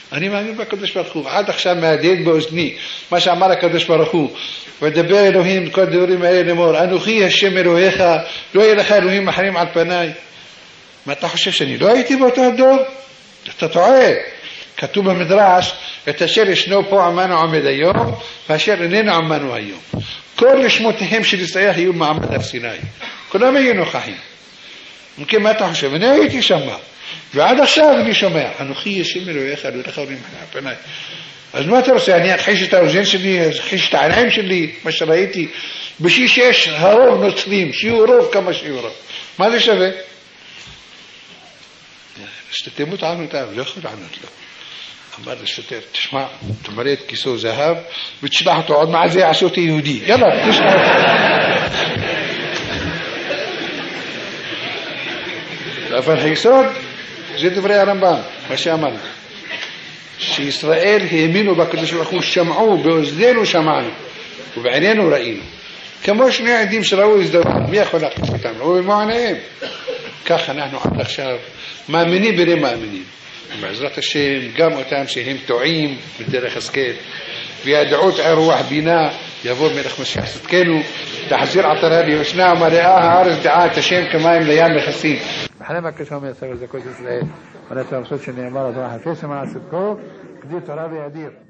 אני מאמין בקדוש ברוך הוא, עד עכשיו מהדהד באוזני, מה שאמר הקדוש ברוך הוא, ודבר אלוהים כל דברים האלה לאמור, אנוכי השם אלוהיך, לא יהיה לך אלוהים אחרים על פניי. מה אתה חושב שאני לא הייתי באותו הדור? אתה טועה. כתוב במדרש, את אשר ישנו פה עמנו עומד היום, ואשר איננו עמנו היום. כל שמותיהם של ישראל היו מעמד הר סיני. כולם היו נוכחים. מכן מה אתה חושב? אני הייתי שם. ועד עכשיו אני שומע, אנוכי השם אלוהיך, לא לך אלוהים על פניי. אז מה אתה רוצה? אני אכחיש את האוזן שלי, אכחיש את העיניים שלי, מה שראיתי. בשביל שיש הרוב נוצרים, שיהיו רוב כמה שיהיו רוב. מה זה שווה? שתתמו טענו אותם, לא יכול לענות לו. אמר לשוטר, תשמע, תמלא את כיסו זהב, ותשלח אותו, עוד מעט זה יעשו אותי יהודי. יאללה, תשלח אותו. אבל היסוד, זה דברי הרמב"ם, מה שאמרנו. שישראל האמינו בקדוש ברוך הוא, שמעו, באוזנינו שמענו, ובעינינו ראינו. כמו שני עדים שראו הזדבר, מי יכול להכניס אותם? ראו במו עיניהם. כך אנחנו עד עכשיו מאמינים בני מאמינים. ובעזרת השם, גם אותם שהם טועים בדרך השכל, וידעו רוח בינה, יבוא מלך משיח צדקנו, תחזיר עטרה ליושנה, ומלאה הארץ דעה את השם כמים לים מכסים. בחלם הקשר מייצר לזכות ישראל, ונתן הרשות שנאמר, אז רח הפסם על צדקו, כדי תורה וידיר.